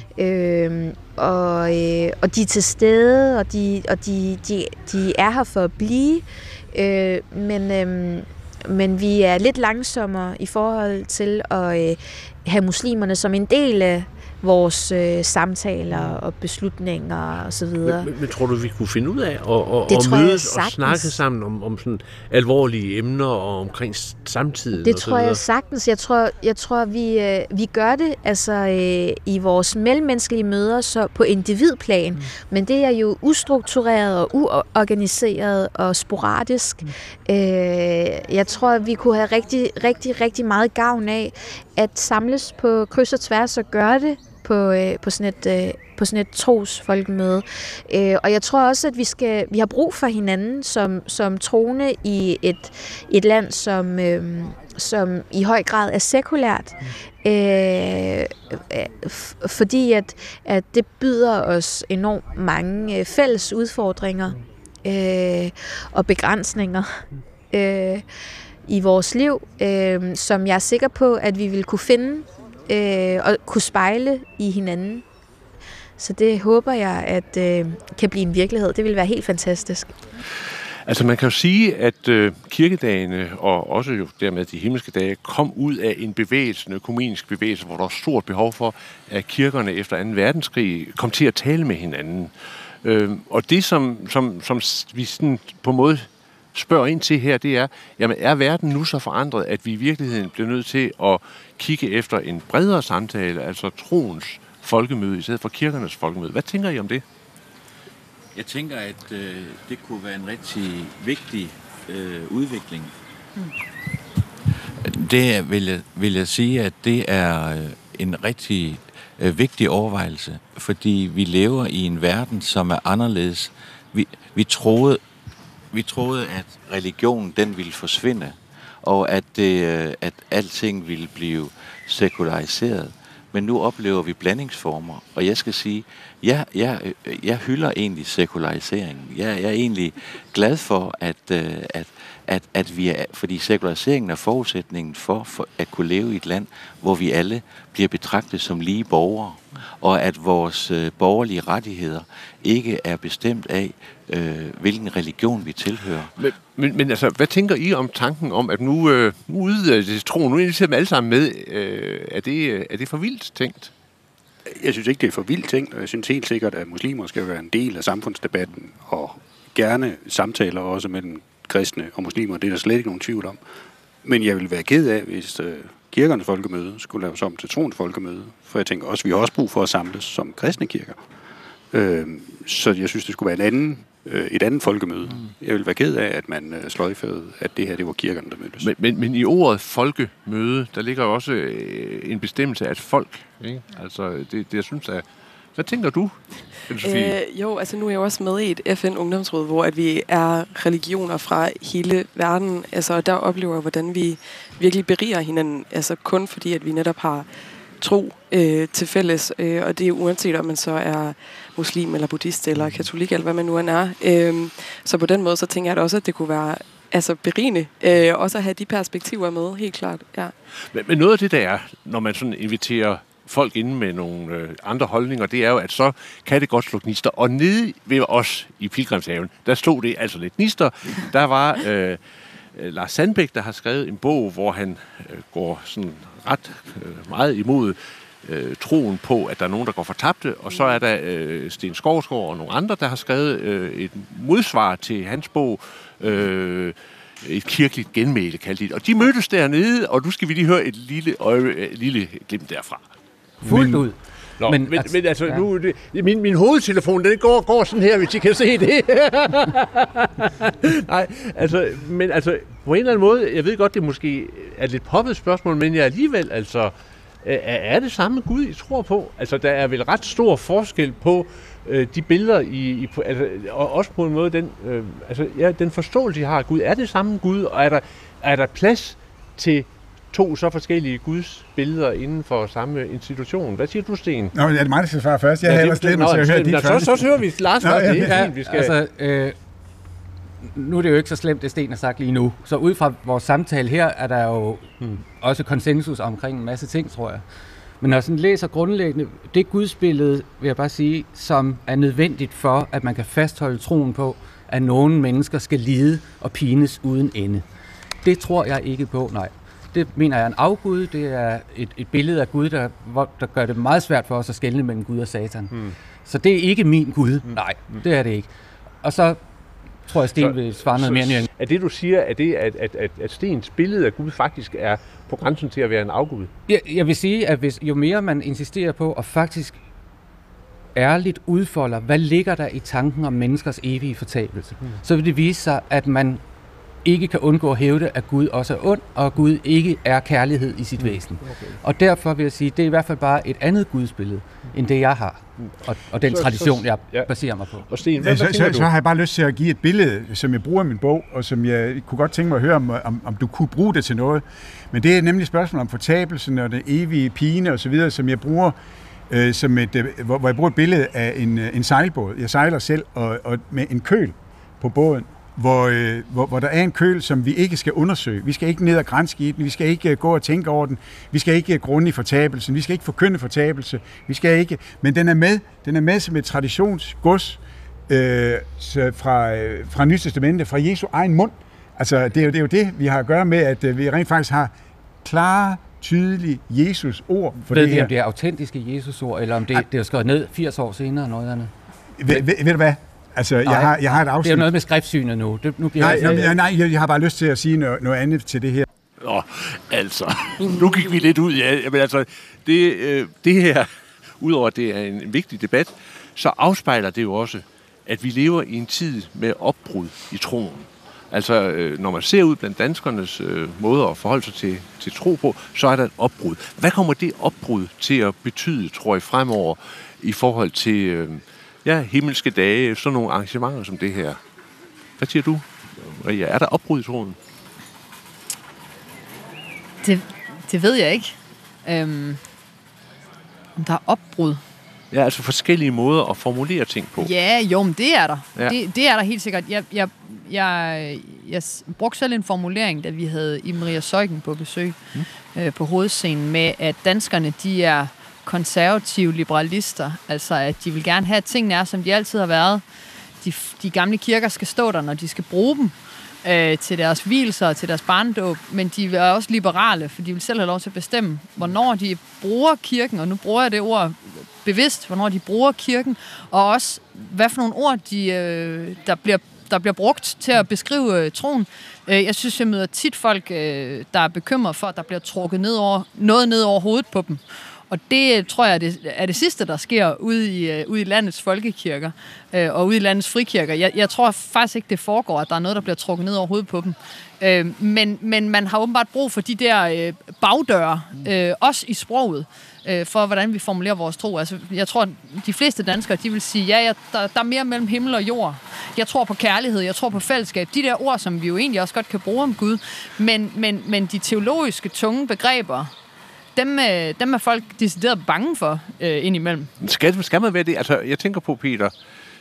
Øh, og, øh, og de er til stede, og de, og de, de, de er her for at blive. Øh, men, øh, men vi er lidt langsommere i forhold til at øh, have muslimerne som en del af vores øh, samtaler og beslutninger og så videre. Men, men tror du, vi kunne finde ud af at, at, at mødes og snakke sammen om, om sådan alvorlige emner og omkring samtiden? Det og tror jeg sagtens. Jeg tror, jeg tror vi, øh, vi gør det altså øh, i vores mellemmenneskelige møder så på individplan, mm. men det er jo ustruktureret og uorganiseret og sporadisk. Mm. Øh, jeg tror, vi kunne have rigtig, rigtig, rigtig meget gavn af at samles på kryds og tværs og gøre det på, øh, på sådan et, øh, på sådan et trosfolkemøde. Øh, og jeg tror også, at vi skal vi har brug for hinanden som, som troende i et, et land, som, øh, som i høj grad er sekulært. Øh, f- fordi at, at det byder os enormt mange øh, fælles udfordringer øh, og begrænsninger øh, i vores liv, øh, som jeg er sikker på, at vi vil kunne finde øh, og kunne spejle i hinanden. Så det håber jeg, at øh, kan blive en virkelighed. Det vil være helt fantastisk. Altså man kan jo sige, at øh, kirkedagene og også jo dermed de himmelske dage kom ud af en bevægelse, en økumenisk bevægelse, hvor der var stort behov for, at kirkerne efter anden verdenskrig kom til at tale med hinanden. Øh, og det, som, som, som vi sådan på en måde spørger ind til her, det er, jamen er verden nu så forandret, at vi i virkeligheden bliver nødt til at kigge efter en bredere samtale, altså troens folkemøde i stedet for kirkernes folkemøde. Hvad tænker I om det? Jeg tænker, at øh, det kunne være en rigtig vigtig øh, udvikling. Mm. Det vil jeg, vil jeg sige, at det er øh, en rigtig øh, vigtig overvejelse, fordi vi lever i en verden, som er anderledes. Vi, vi troede vi troede, at religionen den ville forsvinde, og at, det, at alting ville blive sekulariseret. Men nu oplever vi blandingsformer, og jeg skal sige, jeg, jeg, jeg hylder egentlig sekulariseringen. Jeg, jeg er egentlig glad for, at, at, at, at vi er, fordi sekulariseringen er forudsætningen for, for at kunne leve i et land, hvor vi alle bliver betragtet som lige borgere, og at vores øh, borgerlige rettigheder ikke er bestemt af, øh, hvilken religion vi tilhører. Men, men, men altså, hvad tænker I om tanken om, at nu, øh, nu udvider det troen, nu er I dem alle sammen med, øh, er, det, er det for vildt tænkt? Jeg synes ikke, det er for vildt tænkt, og jeg synes helt sikkert, at muslimer skal være en del af samfundsdebatten, og gerne samtaler også mellem kristne og muslimer, det er der slet ikke nogen tvivl om. Men jeg vil være ked af, hvis øh, kirkernes folkemøde skulle laves om til troens folkemøde, for jeg tænker også, vi har også brug for at samles som kristne kirker. Øh, så jeg synes, det skulle være en anden, øh, et andet folkemøde. Mm. Jeg vil være ked af, at man øh, sløjfede, at det her, det var kirkerne, der mødtes. Men, men, men i ordet folkemøde, der ligger jo også øh, en bestemmelse af et folk. Ikke? Altså, det, det jeg synes er... Hvad tænker du, Sofie? Øh, jo, altså nu er jeg jo også med i et F N-ungdomsråd, hvor at vi er religioner fra hele verden. Altså, og der oplever jeg, hvordan vi virkelig beriger hinanden. Altså kun fordi, at vi netop har tro øh, til fælles. Øh, og det er uanset, om man så er muslim eller buddhist eller katolik, eller hvad man nu end er. Øh, så på den måde, så tænker jeg da også, at det kunne være altså berigende. Øh, også at have de perspektiver med, helt klart. Ja. Men, men noget af det, der er, når man sådan inviterer folk inde med nogle øh, andre holdninger, det er jo, at så kan det godt slå gnister. Og nede ved os i Pilgrimshaven, der stod det altså lidt gnister. Der var øh, Lars Sandbæk, der har skrevet en bog, hvor han øh, går sådan ret øh, meget imod øh, troen på, at der er nogen, der går fortabte. Og så er der øh, Sten Skovsgaard og nogle andre, der har skrevet øh, et modsvar til hans bog, øh, et kirkeligt genmæle, kaldte det. Og de mødtes dernede, og nu skal vi lige høre et lille, øje, et lille glimt derfra. Fuldt ud. Nå, men, men, men altså, ja. nu, det, min, min hovedtelefon, den går, går sådan her, hvis I kan se det. Nej, altså, men altså, på en eller anden måde, jeg ved godt, det måske er et lidt poppet spørgsmål, men jeg alligevel, altså, er, er det samme Gud, I tror på? Altså, der er vel ret stor forskel på øh, de billeder, I, I altså, og også på en måde, den, øh, altså, ja, den forståelse, I har af Gud. Er det samme Gud, og er der, er der plads til to så forskellige Guds billeder inden for samme institution? Hvad siger du, Sten? Nå, er det mig, der skal svare først? Jeg har ellers glædet mig til at høre dit først. Så, så hører vi Lars først. Ja, det er ja, fint, vi skal... Altså, øh, nu er det jo ikke så slemt, det Sten har sagt lige nu. Så ud fra vores samtale her, er der jo hmm. også konsensus omkring en masse ting, tror jeg. Men når jeg sådan læser grundlæggende, det gudsbillede, vil jeg bare sige, som er nødvendigt for, at man kan fastholde troen på, at nogle mennesker skal lide og pines uden ende. Det tror jeg ikke på, nej. Det mener jeg er en afgud. Det er et, et billede af Gud, der, der gør det meget svært for os at skelne mellem Gud og Satan. Hmm. Så det er ikke min Gud. Hmm. Nej, det er det ikke. Og så tror jeg, Sten så, vil svare noget mere end. Er det, du siger, er det, at, at, at, at Stens billede af Gud faktisk er på grænsen til at være en afgud? Jeg, jeg vil sige, at hvis, jo mere man insisterer på at faktisk ærligt udfolder, hvad ligger der i tanken om menneskers evige fortabelse, hmm. så vil det vise sig, at man ikke kan undgå at hævde, at Gud også er ond, og Gud ikke er kærlighed i sit væsen. Okay. Og derfor vil jeg sige, det er i hvert fald bare et andet gudsbillede, end det jeg har, og, og den så, tradition, jeg ja. baserer mig på. Og Sten, hvad, så, hvad så, så har jeg bare lyst til at give et billede, som jeg bruger i min bog, og som jeg kunne godt tænke mig at høre, om, om, om du kunne bruge det til noget. Men det er nemlig et spørgsmål om fortabelsen og den evige pine osv., som jeg bruger øh, som et, hvor, hvor jeg bruger et billede af en, en sejlbåd. Jeg sejler selv og, og med en køl på båden, Hvor, øh, hvor, hvor der er en køl, som vi ikke skal undersøge. Vi skal ikke ned og granske i den, vi skal ikke uh, gå og tænke over den, vi skal ikke uh, grunde i fortabelsen, vi skal ikke forkynde fortabelse, vi skal ikke, men den er med, den er med som et traditionsgods øh, fra, øh, fra Nye Testamente, fra Jesu egen mund. Altså, det er, jo, det er jo det, vi har at gøre med, at øh, vi rent faktisk har klare, tydelige Jesus ord for ved det her. Ved om det er autentiske Jesus ord, eller om det, det er skrevet ned firs år senere, noget andet? Ved, ved, ved du hvad? Altså, jeg har, jeg har et afsnit. Det er jo noget med skriftsynet nu. Det, nu nej, jeg, jeg, nej, jeg har bare lyst til at sige noget, noget andet til det her. Nå, altså, nu gik vi lidt ud. Ja, men altså, det, øh, det her, udover at det er en, en vigtig debat, så afspejler det jo også, at vi lever i en tid med opbrud i troen. Altså, øh, når man ser ud blandt danskernes øh, måder at forholde sig til, til tro på, så er der et opbrud. Hvad kommer det opbrud til at betyde, tror jeg, fremover i forhold til... Øh, Ja, himmelske dage, sådan nogle arrangementer som det her. Hvad siger du? Maria, er der opbrud i troen? Det, det ved jeg ikke. Øhm, om der er opbrud. Ja, altså forskellige måder at formulere ting på. Ja, jo, men det er der. Ja. Det, det er der helt sikkert. Jeg, jeg, jeg, jeg brugte selv en formulering, da vi havde i Maria Zeuthen på besøg mm. øh, på hovedscenen, med at danskerne, de er konservative liberalister. Altså, at de vil gerne have, at tingene er, som de altid har været. De, de gamle kirker skal stå der, når de skal bruge dem øh, til deres hvilelser og til deres barnedåb, men de er også liberale, for de vil selv have lov til at bestemme, hvornår de bruger kirken, og nu bruger jeg det ord bevidst, hvornår de bruger kirken, og også, hvad for nogle ord, de, øh, der, bliver, der bliver brugt til at beskrive øh, troen. Øh, jeg synes, jeg møder tit folk, øh, der er bekymret for, at der bliver trukket ned over, noget ned over hovedet på dem. Og det tror jeg er det, er det sidste, der sker ude i, uh, ude i landets folkekirker øh, og ude i landets frikirker. Jeg, jeg tror faktisk ikke, det foregår, at der er noget, der bliver trukket ned over hovedet på dem. Øh, men, men man har åbenbart brug for de der øh, bagdøre, øh, også i sproget, øh, for hvordan vi formulerer vores tro. Altså, jeg tror, de fleste danskere, de vil sige, ja, ja der, der er mere mellem himmel og jord. Jeg tror på kærlighed, jeg tror på fællesskab. De der ord, som vi jo egentlig også godt kan bruge om Gud. Men, men, men de teologiske, tunge begreber, Dem, dem er folk decideret bange for øh, indimellem. Skal, skal man være det? Altså, jeg tænker på, Peter,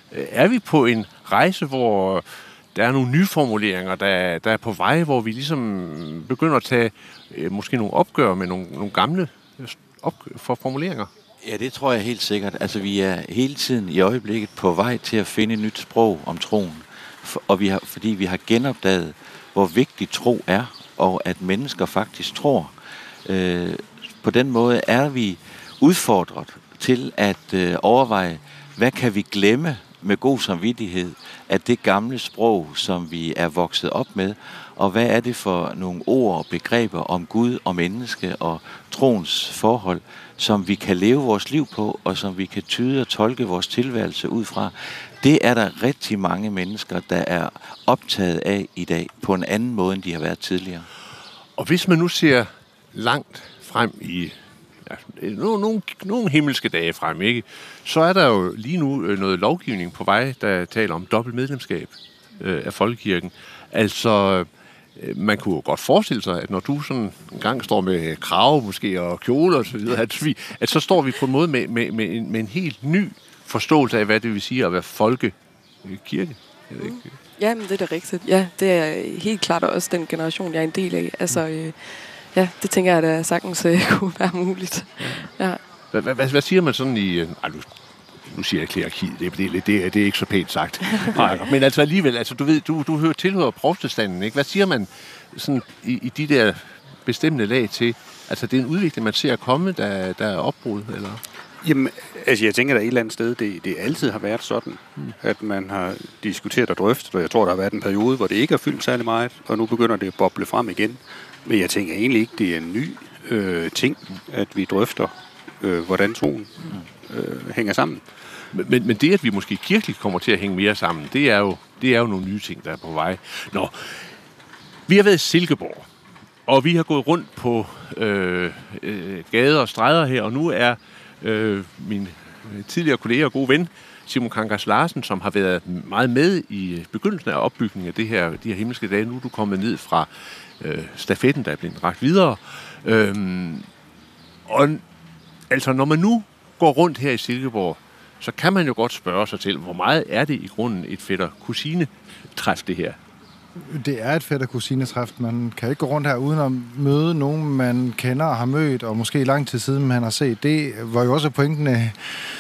er vi på en rejse, hvor der er nogle nye formuleringer, der, der er på vej, hvor vi ligesom begynder at tage øh, måske nogle opgør med nogle, nogle gamle opgør for formuleringer? Ja, det tror jeg helt sikkert. Altså, vi er hele tiden i øjeblikket på vej til at finde et nyt sprog om troen. For, og vi har, fordi vi har genopdaget, hvor vigtig tro er, og at mennesker faktisk tror. Øh, På den måde er vi udfordret til at øh, overveje, hvad kan vi glemme med god samvittighed af det gamle sprog, som vi er vokset op med, og hvad er det for nogle ord og begreber om Gud og menneske og troens forhold, som vi kan leve vores liv på, og som vi kan tyde og tolke vores tilværelse ud fra. Det er der rigtig mange mennesker, der er optaget af i dag, på en anden måde, end de har været tidligere. Og hvis man nu ser langt frem i ja, nogle, nogle, nogle himmelske dage frem, ikke? Så er der jo lige nu noget lovgivning på vej, der taler om dobbelt medlemskab øh, af folkekirken. Altså, øh, man kunne jo godt forestille sig, at når du sådan en gang står med krave måske og kjole og så videre, at, vi, at så står vi på en måde med, med, med, en, med en helt ny forståelse af, hvad det vil sige at være folkekirke. Mm. Ja, men det er da rigtigt. Ja, det er helt klart også den generation, jeg er en del af. Altså, øh, ja, det tænker jeg, at sagtens øh, kunne være muligt. Ja. Hvad, hvad, hvad siger man sådan i... Øh, ej, nu, nu siger jeg klerarkiet, det, det, det, det er ikke så pænt sagt. Men altså alligevel, altså, du ved, du, du hører tilhører provstestanden, ikke? Hvad siger man sådan i, i de der bestemte lag til? Altså, det er en udvikling, man ser komme, der, der er opbrud, eller... Jamen, altså jeg tænker, at et eller andet sted, det, det altid har været sådan, mm. at man har diskuteret og drøftet, og jeg tror, der har været en periode, hvor det ikke har fyldt særlig meget, og nu begynder det at boble frem igen. Men jeg tænker egentlig ikke, det er en ny øh, ting, at vi drøfter, øh, hvordan troen øh, hænger sammen. Men, men det, at vi måske kirkeligt kommer til at hænge mere sammen, det er jo, det er jo nogle nye ting, der er på vej. Nå, vi har været i Silkeborg, og vi har gået rundt på øh, øh, gader og stræder her, og nu er øh, min tidligere kollega og gode ven, Simon Kangas Larsen, som har været meget med i begyndelsen af opbygningen af det her, de her himmelske dage. Nu er du kommet ned fra øh, stafetten, der er blevet rakt videre. Øhm, og altså, når man nu går rundt her i Silkeborg, så kan man jo godt spørge sig til, hvor meget er det i grunden et fætter-kusine-træf, det her? Det er et fætter-kusine-træf. Man kan ikke gå rundt her uden at møde nogen, man kender og har mødt, og måske lang tid siden, man har set. Det var jo også pointen af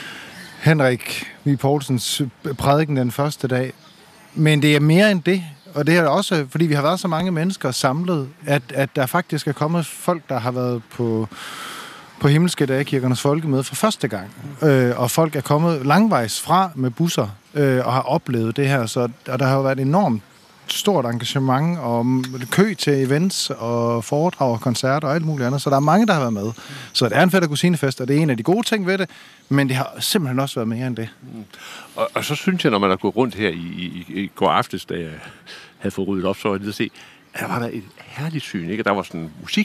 Henrik Vig Poulsens prædiken den første dag. Men det er mere end det, og det er også, fordi vi har været så mange mennesker samlet, at, at der faktisk er kommet folk, der har været på... på himmelske dage, kirkernes folkemøde for første gang. Øh, og folk er kommet langvejs fra med busser øh, og har oplevet det her. Så og der har jo været enormt stort engagement og kø til events og foredrag og koncerter og alt muligt andet. Så der er mange, der har været med. Så det er en fætter kusinefest, og det er en af de gode ting ved det, men det har simpelthen også været mere end det. Mm. Og, og så synes jeg, når man har gået rundt her i, i, i går aftes, da jeg havde fået ryddet op, så var det at se, der var der et herligt syn, ikke? Der var sådan musik,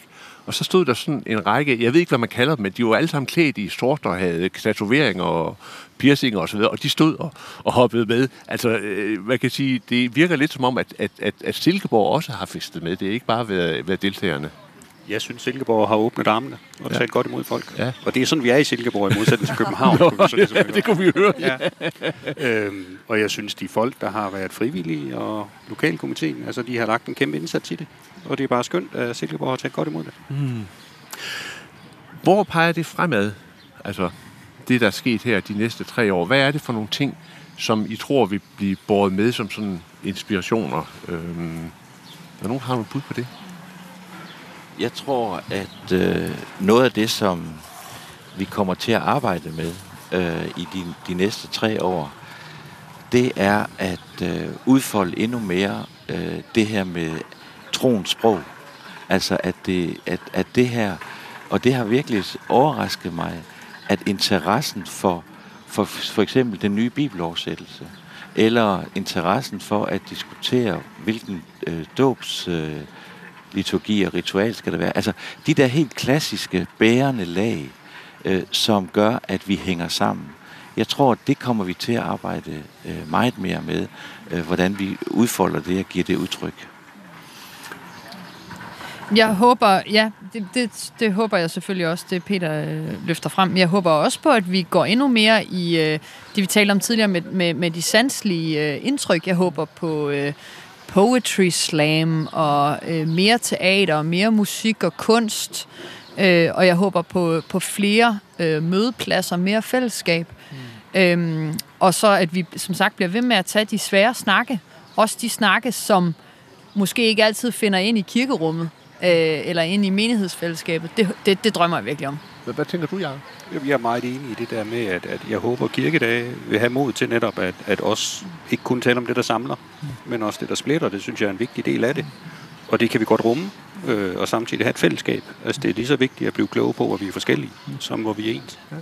Og så stod der sådan en række, jeg ved ikke, hvad man kalder dem, men de var alle sammen klædt i sort og havde tatoveringer og piercinger og så videre, og de stod og, og hoppede med. Altså, øh, man kan sige, det virker lidt som om, at, at, at, at Silkeborg også har festet med. Det er ikke bare været, været deltagerne. Jeg synes, Silkeborg har åbnet armene og ja. talt godt imod folk. Ja. Og det er sådan, vi er i Silkeborg i modsætning til København. Nå, kunne vi ja, det kunne vi høre. Ja. øhm, og jeg synes, de folk, der har været frivillige og lokalkomiteen, altså de har lagt en kæmpe indsats i det. Og det er bare skønt, at Silkeborg har talt godt imod det. Mm. Hvor peger det fremad? Altså, det der er sket her de næste tre år. Hvad er det for nogle ting, som I tror vil blive båret med som sådan inspirationer? Øhm, er nogen, har nogle bud på det? Jeg tror, at øh, noget af det, som vi kommer til at arbejde med øh, i de, de næste tre år, det er at øh, udfolde endnu mere øh, det her med troens sprog. Altså, at det, at, at det her, og det har virkelig overrasket mig, at interessen for, for for eksempel den nye bibeloversættelse, eller interessen for at diskutere, hvilken øh, dåbs øh, liturgi og ritual skal det være. Altså, de der helt klassiske bærende lag, øh, som gør, at vi hænger sammen. Jeg tror, det kommer vi til at arbejde øh, meget mere med, øh, hvordan vi udfolder det og giver det udtryk. Jeg håber, ja, det, det, det håber jeg selvfølgelig også, det Peter øh, løfter frem. Jeg håber også på, at vi går endnu mere i øh, det, vi talte om tidligere med, med, med de sanselige øh, indtryk. Jeg håber på øh, poetry slam og øh, mere teater, mere musik og kunst. Øh, og jeg håber på, på flere øh, mødepladser, mere fællesskab. Mm. Øhm, og så at vi, som sagt, bliver ved med at tage de svære snakke. Også de snakke, som måske ikke altid finder ind i kirkerummet. Eller ind i menighedsfællesskabet. Det, det, det drømmer jeg virkelig om. Hvad, hvad tænker du, Jacob? Jeg er meget enig i det der med, at, at jeg håber, at kirkedage vil have mod til netop, at, at os ikke kun tale om det, der samler, mm. men også det, der splitter. Det synes jeg er en vigtig del af det. Og det kan vi godt rumme, øh, og samtidig have et fællesskab. Altså, det er lige så vigtigt at blive kloge på, hvor vi er forskellige, mm. som hvor vi er ens. Ja.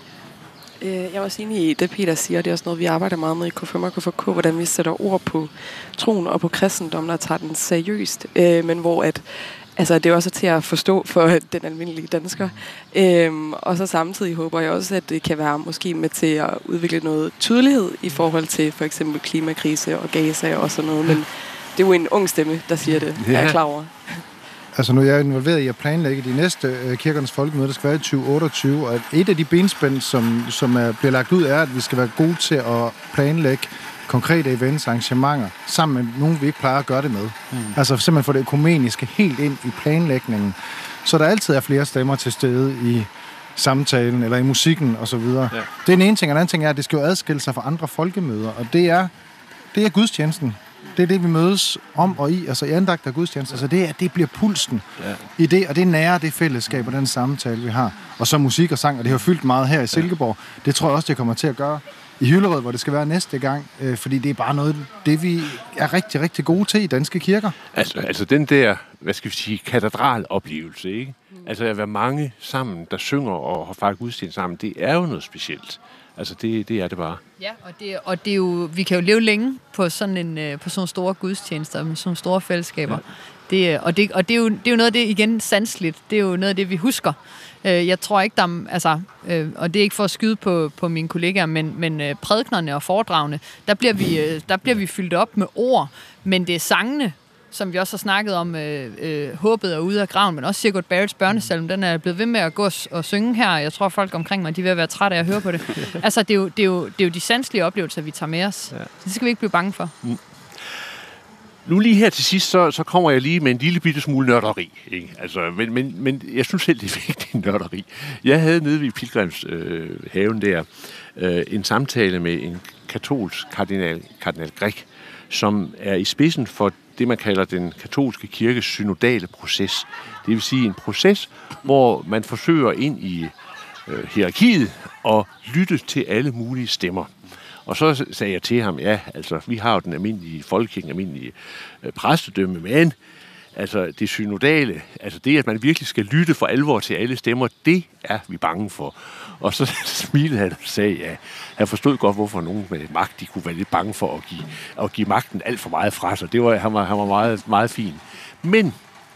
Jeg er også enig i det, Peter siger. Det er også noget, vi arbejder meget med i K fem og K F K, hvordan vi sætter ord på troen og på kristendommen og tager den seriøst. Øh, men hvor at Altså, det er også til at forstå for den almindelige dansker. Øhm, og så samtidig håber jeg også, at det kan være måske med til at udvikle noget tydelighed i forhold til for eksempel klimakrise og Gaza og sådan noget. Men det er jo en ung stemme, der siger det. Ja. Jeg er klar over. Altså nu er jeg involveret i at planlægge de næste øh, kirkernes folkemøde, der skal være i tyve otteogtyve, og et af de benspænd, som, som er, bliver lagt ud, er, at vi skal være gode til at planlægge konkrete events, arrangementer, sammen med nogen, vi ikke plejer at gøre det med. Mm. Altså simpelthen få det økumeniske helt ind i planlægningen, så der altid er flere stemmer til stede i samtalen, eller i musikken osv. Ja. Det er den ene ting, og den anden ting er, at det skal jo adskille sig fra andre folkemøder, og det er, det er gudstjenesten. Det er det, vi mødes om og i, altså i andagt og gudstjeneste. Altså det, er, det bliver pulsen ja. i det, og det nærer det fællesskab og den samtale, vi har. Og så musik og sang, og det har fyldt meget her i Silkeborg. Det tror jeg også, det kommer til at gøre i Hillerød, hvor det skal være næste gang, øh, fordi det er bare noget, det vi er rigtig, rigtig gode til i danske kirker. Altså, altså den der, hvad skal vi sige, katedraloplevelse, ikke? Mm. Altså at være mange sammen, der synger og har faktisk gudstjeneste sammen, det er jo noget specielt. Altså det, det er det bare. Ja, og, det, og det er jo, vi kan jo leve længe på sådan en på sådan store gudstjenester med sådan store fællesskaber. Ja. Det, og det, og det, er jo, det er jo noget af det, igen, sanseligt. Det er jo noget af det, vi husker. Jeg tror ikke, der er, altså, og det er ikke for at skyde på, på mine kollegaer, men, men prædiknerne og foredragene, der bliver, vi, der bliver vi fyldt op med ord, men det er sangene, som vi også har snakket om, øh, øh, håbet er ude af graven, men også Sigurd Barretts børnesalm, den er blevet ved med at gå og synge her. Jeg tror, folk omkring mig, de er ved at være trætte af at høre på det. Altså, det er jo, det er jo, det er jo de sanselige oplevelser, vi tager med os. Ja. Så det skal vi ikke blive bange for. Mm. Nu lige her til sidst, så, så kommer jeg lige med en lille bitte smule nørderi. Ikke? Altså, men, men, men jeg synes selv, det er vigtigt nørderi. Jeg havde nede ved Pilgrims øh, haven der øh, en samtale med en katolsk kardinal, kardinal Greg, som er i spidsen for det, man kalder den katolske kirkes synodale proces. Det vil sige en proces, hvor man forsøger ind i øh, hierarkiet og lytte til alle mulige stemmer. Og så sagde jeg til ham, ja, altså, vi har jo den almindelige folkekirke, almindelige øh, præstedømme, men altså, det synodale, altså det, at man virkelig skal lytte for alvor til alle stemmer, det er vi bange for. Og så smilede han og sagde, ja, han forstod godt, hvorfor nogen med magt, de kunne være lidt bange for at give, at give magten alt for meget fra sig. Det var, han var, han var meget, meget fin. Men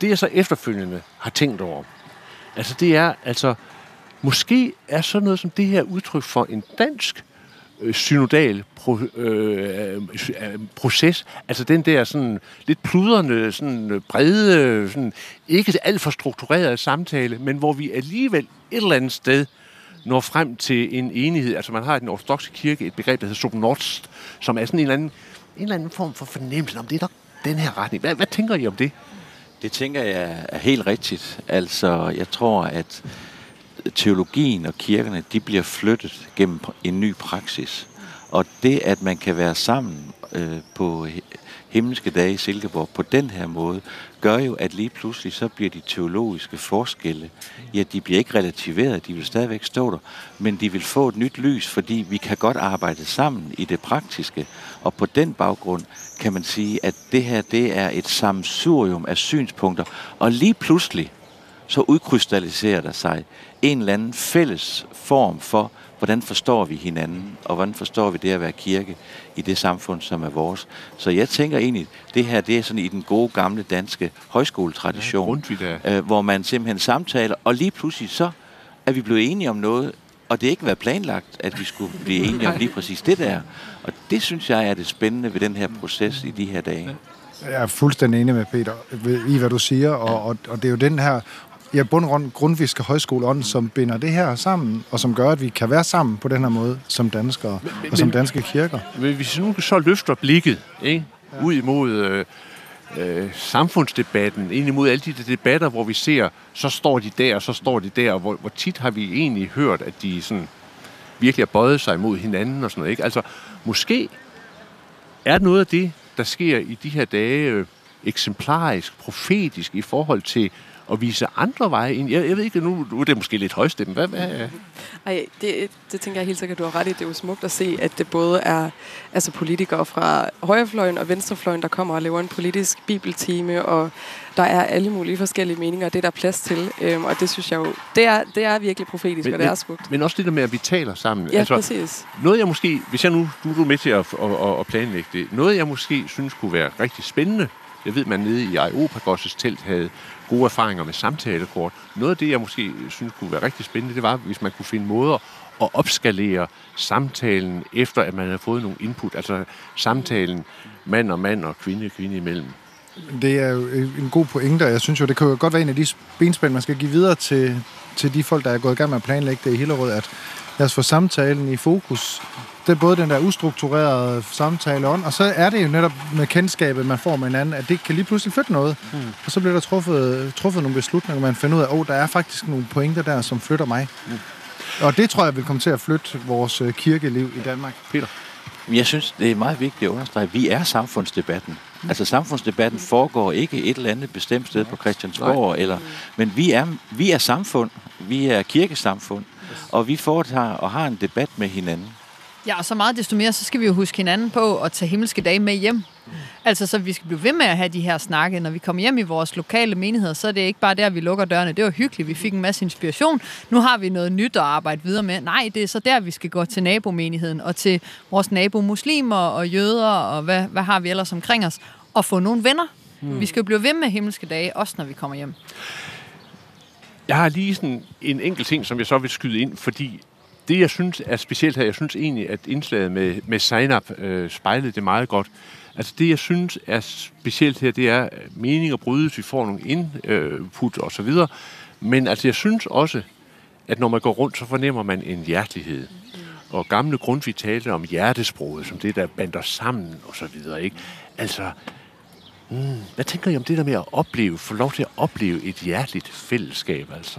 det jeg så efterfølgende har tænkt over, altså det er, altså måske er sådan noget som det her udtryk for en dansk øh, synodal pro, øh, øh, proces, altså den der sådan lidt pludrende, sådan brede, sådan ikke alt for strukturerede samtale, men hvor vi alligevel et eller andet sted når frem til en enighed. Altså man har i den ortodokse kirke et begreb, der hedder Sopnost, som er sådan en eller anden, en eller anden form for fornemmelse om, det er nok den her retning. Hvad, hvad tænker I om det? Det tænker jeg er helt rigtigt. Altså, jeg tror, at teologien og kirkerne, de bliver flyttet gennem en ny praksis. Og det, at man kan være sammen øh, på himmelske dage i Silkeborg på den her måde, gør jo, at lige pludselig så bliver de teologiske forskelle, ja, de bliver ikke relativeret, de vil stadigvæk stå der, men de vil få et nyt lys, fordi vi kan godt arbejde sammen i det praktiske, og på den baggrund kan man sige, at det her, det er et sammensurium af synspunkter, og lige pludselig så udkrystalliserer der sig en eller anden fælles form for, hvordan forstår vi hinanden, og hvordan forstår vi det at være kirke i det samfund, som er vores. Så jeg tænker egentlig, det her det er sådan i den gode, gamle danske højskoletradition, ja, øh, hvor man simpelthen samtaler, og lige pludselig så er vi blevet enige om noget, og det er ikke været planlagt, at vi skulle blive enige om lige præcis det der. Og det synes jeg er det spændende ved den her proces i de her dage. Jeg er fuldstændig enig med Peter i, hvad du siger, og, og, og det er jo den her ja, bundgrund, grundviske højskoleånd, som binder det her sammen, og som gør, at vi kan være sammen på den her måde som danskere men, og som danske kirker. Men hvis nu så løfter blikket ikke? Ja. Ud imod øh, øh, samfundsdebatten, ind imod alle de debatter, hvor vi ser, så står de der, og så står de der, og hvor, hvor tit har vi egentlig hørt, at de sådan virkelig har bøjet sig imod hinanden og sådan noget. Ikke? Altså, måske er noget af det, der sker i de her dage, øh, eksemplarisk, profetisk i forhold til at vise andre veje ind. Jeg, jeg ved ikke, nu, nu er det måske lidt højstemt. Hvad, hvad? Ej, det, det tænker jeg helt sikkert, du har ret i. Det er jo smukt at se, at det både er altså politikere fra højrefløjen og venstrefløjen, der kommer og laver en politisk bibeltime, og der er alle mulige forskellige meninger, og det er der plads til. Øhm, og det synes jeg jo, det er, det er virkelig profetisk, men, og det er smukt. Men også det der med, at vi taler sammen. Ja, altså, præcis. Noget jeg måske, hvis jeg nu, nu er du med til at, at, at planlægge det, noget jeg måske synes kunne være rigtig spændende. Jeg ved, man nede i Areopagos' telt havde gode erfaringer med samtalekort. Noget af det, jeg måske synes kunne være rigtig spændende, det var, hvis man kunne finde måder at opskalere samtalen, efter at man havde fået nogle input. Altså samtalen mand og mand og kvinde og kvinde imellem. Det er jo en god pointe, og jeg synes jo, det kan jo godt være en af de benspænd, man skal give videre til, til de folk, der er gået i gang med at planlægge det i Hillerød, at lad os få samtalen i fokus. Det er både den der ustrukturerede samtale on, og så er det jo netop med kendskabet, man får med hinanden, at det kan lige pludselig flytte noget. Mm. Og så bliver der truffet, truffet nogle beslutninger, man finder ud af, at oh, der er faktisk nogle pointer der, som flytter mig. Mm. Og det tror jeg vil komme til at flytte vores kirkeliv i Danmark. Peter? Jeg synes, det er meget vigtigt at understrege, at vi er samfundsdebatten. Mm. Altså samfundsdebatten foregår ikke et eller andet bestemt sted på Christiansborg, eller, men vi er, vi er samfund, vi er kirkesamfund, og vi foretager og har en debat med hinanden. Ja, og så meget desto mere, så skal vi jo huske hinanden på at tage himmelske dage med hjem. Mm. Altså, så vi skal blive ved med at have de her snakke. Når vi kommer hjem i vores lokale menigheder, så er det ikke bare der, vi lukker dørene. Det var hyggeligt, vi fik en masse inspiration. Nu har vi noget nyt at arbejde videre med. Nej, det er så der, vi skal gå til nabomenigheden og til vores nabomuslimer og jøder og hvad, hvad har vi ellers omkring os, og få nogle venner. Mm. Vi skal jo blive ved med himmelske dage, også når vi kommer hjem. Jeg har lige sådan en enkelt ting, som jeg så vil skyde ind, fordi det, jeg synes er specielt her, jeg synes egentlig, at indslaget med, med Zainab øh, spejlede det meget godt. Altså det, jeg synes er specielt her, det er, at meninger brydes, vi får nogle input og så videre. Men altså, jeg synes også, at når man går rundt, så fornemmer man en hjertelighed. Og gamle Grundtvig talte om hjertesproget, som det, der bander sammen og så videre, ikke? Altså, hmm, hvad tænker I om det der med at opleve, få lov til at opleve et hjerteligt fællesskab, altså?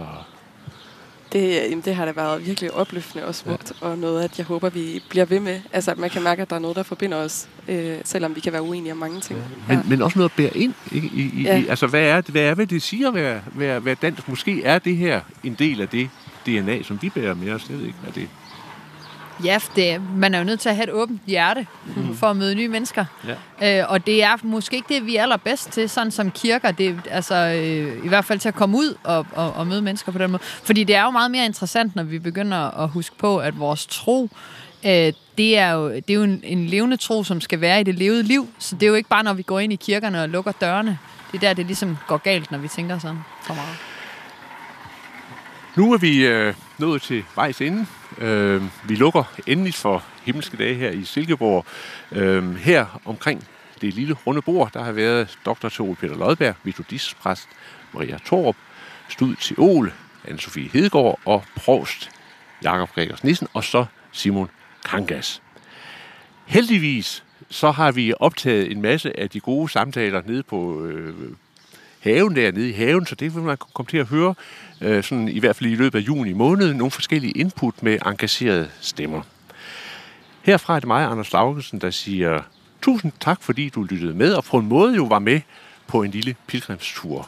Det, det har da været virkelig opløftende og smukt, ja. Og noget, at jeg håber, vi bliver ved med. Altså, at man kan mærke, at der er noget, der forbinder os, øh, selvom vi kan være uenige om mange ting. Ja. Men, men også noget at bære ind. Ikke? I, i, ja. i, altså, hvad er, hvad er hvad det siger at være, være, være dansk? Måske er det her en del af det D N A, som vi bærer med os. Jeg ved ikke, hvad det er. Ja, det, man er jo nødt til at have et åbent hjerte mm. for at møde nye mennesker. Ja. Øh, og det er måske ikke det, vi er allerbedst til, sådan som kirker. Det er altså øh, i hvert fald til at komme ud og, og, og møde mennesker på den måde. Fordi det er jo meget mere interessant, når vi begynder at huske på, at vores tro, øh, det er jo, det er jo en, en levende tro, som skal være i det levede liv. Så det er jo ikke bare, når vi går ind i kirkerne og lukker dørene. det er der, det ligesom går galt, når vi tænker sådan for meget. Nu er vi øh, nået til vejs ende. Øh, vi lukker endelig for himmelske dage her i Silkeborg. Øh, her omkring det lille runde bord, der har været doktor Teol Peter Lodberg, metodistpræst Maria Thorup, stud Teol Anne-Sophie Hedegaard og provst Jakob Gregers Nissen, og så Simon Kangas. Heldigvis så har vi optaget en masse af de gode samtaler nede på øh, haven dernede i haven, så det vil man komme til at høre, øh, sådan i hvert fald i løbet af juni måned, nogle forskellige input med engagerede stemmer. Herfra er det mig, Anders Laugesen, der siger tusind tak, fordi du lyttede med, og på en måde jo var med på en lille pilgrimstur.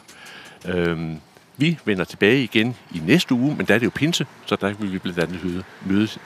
Øhm, vi vender tilbage igen i næste uge, men der er det jo pinse, så der vil vi blandt andet mødes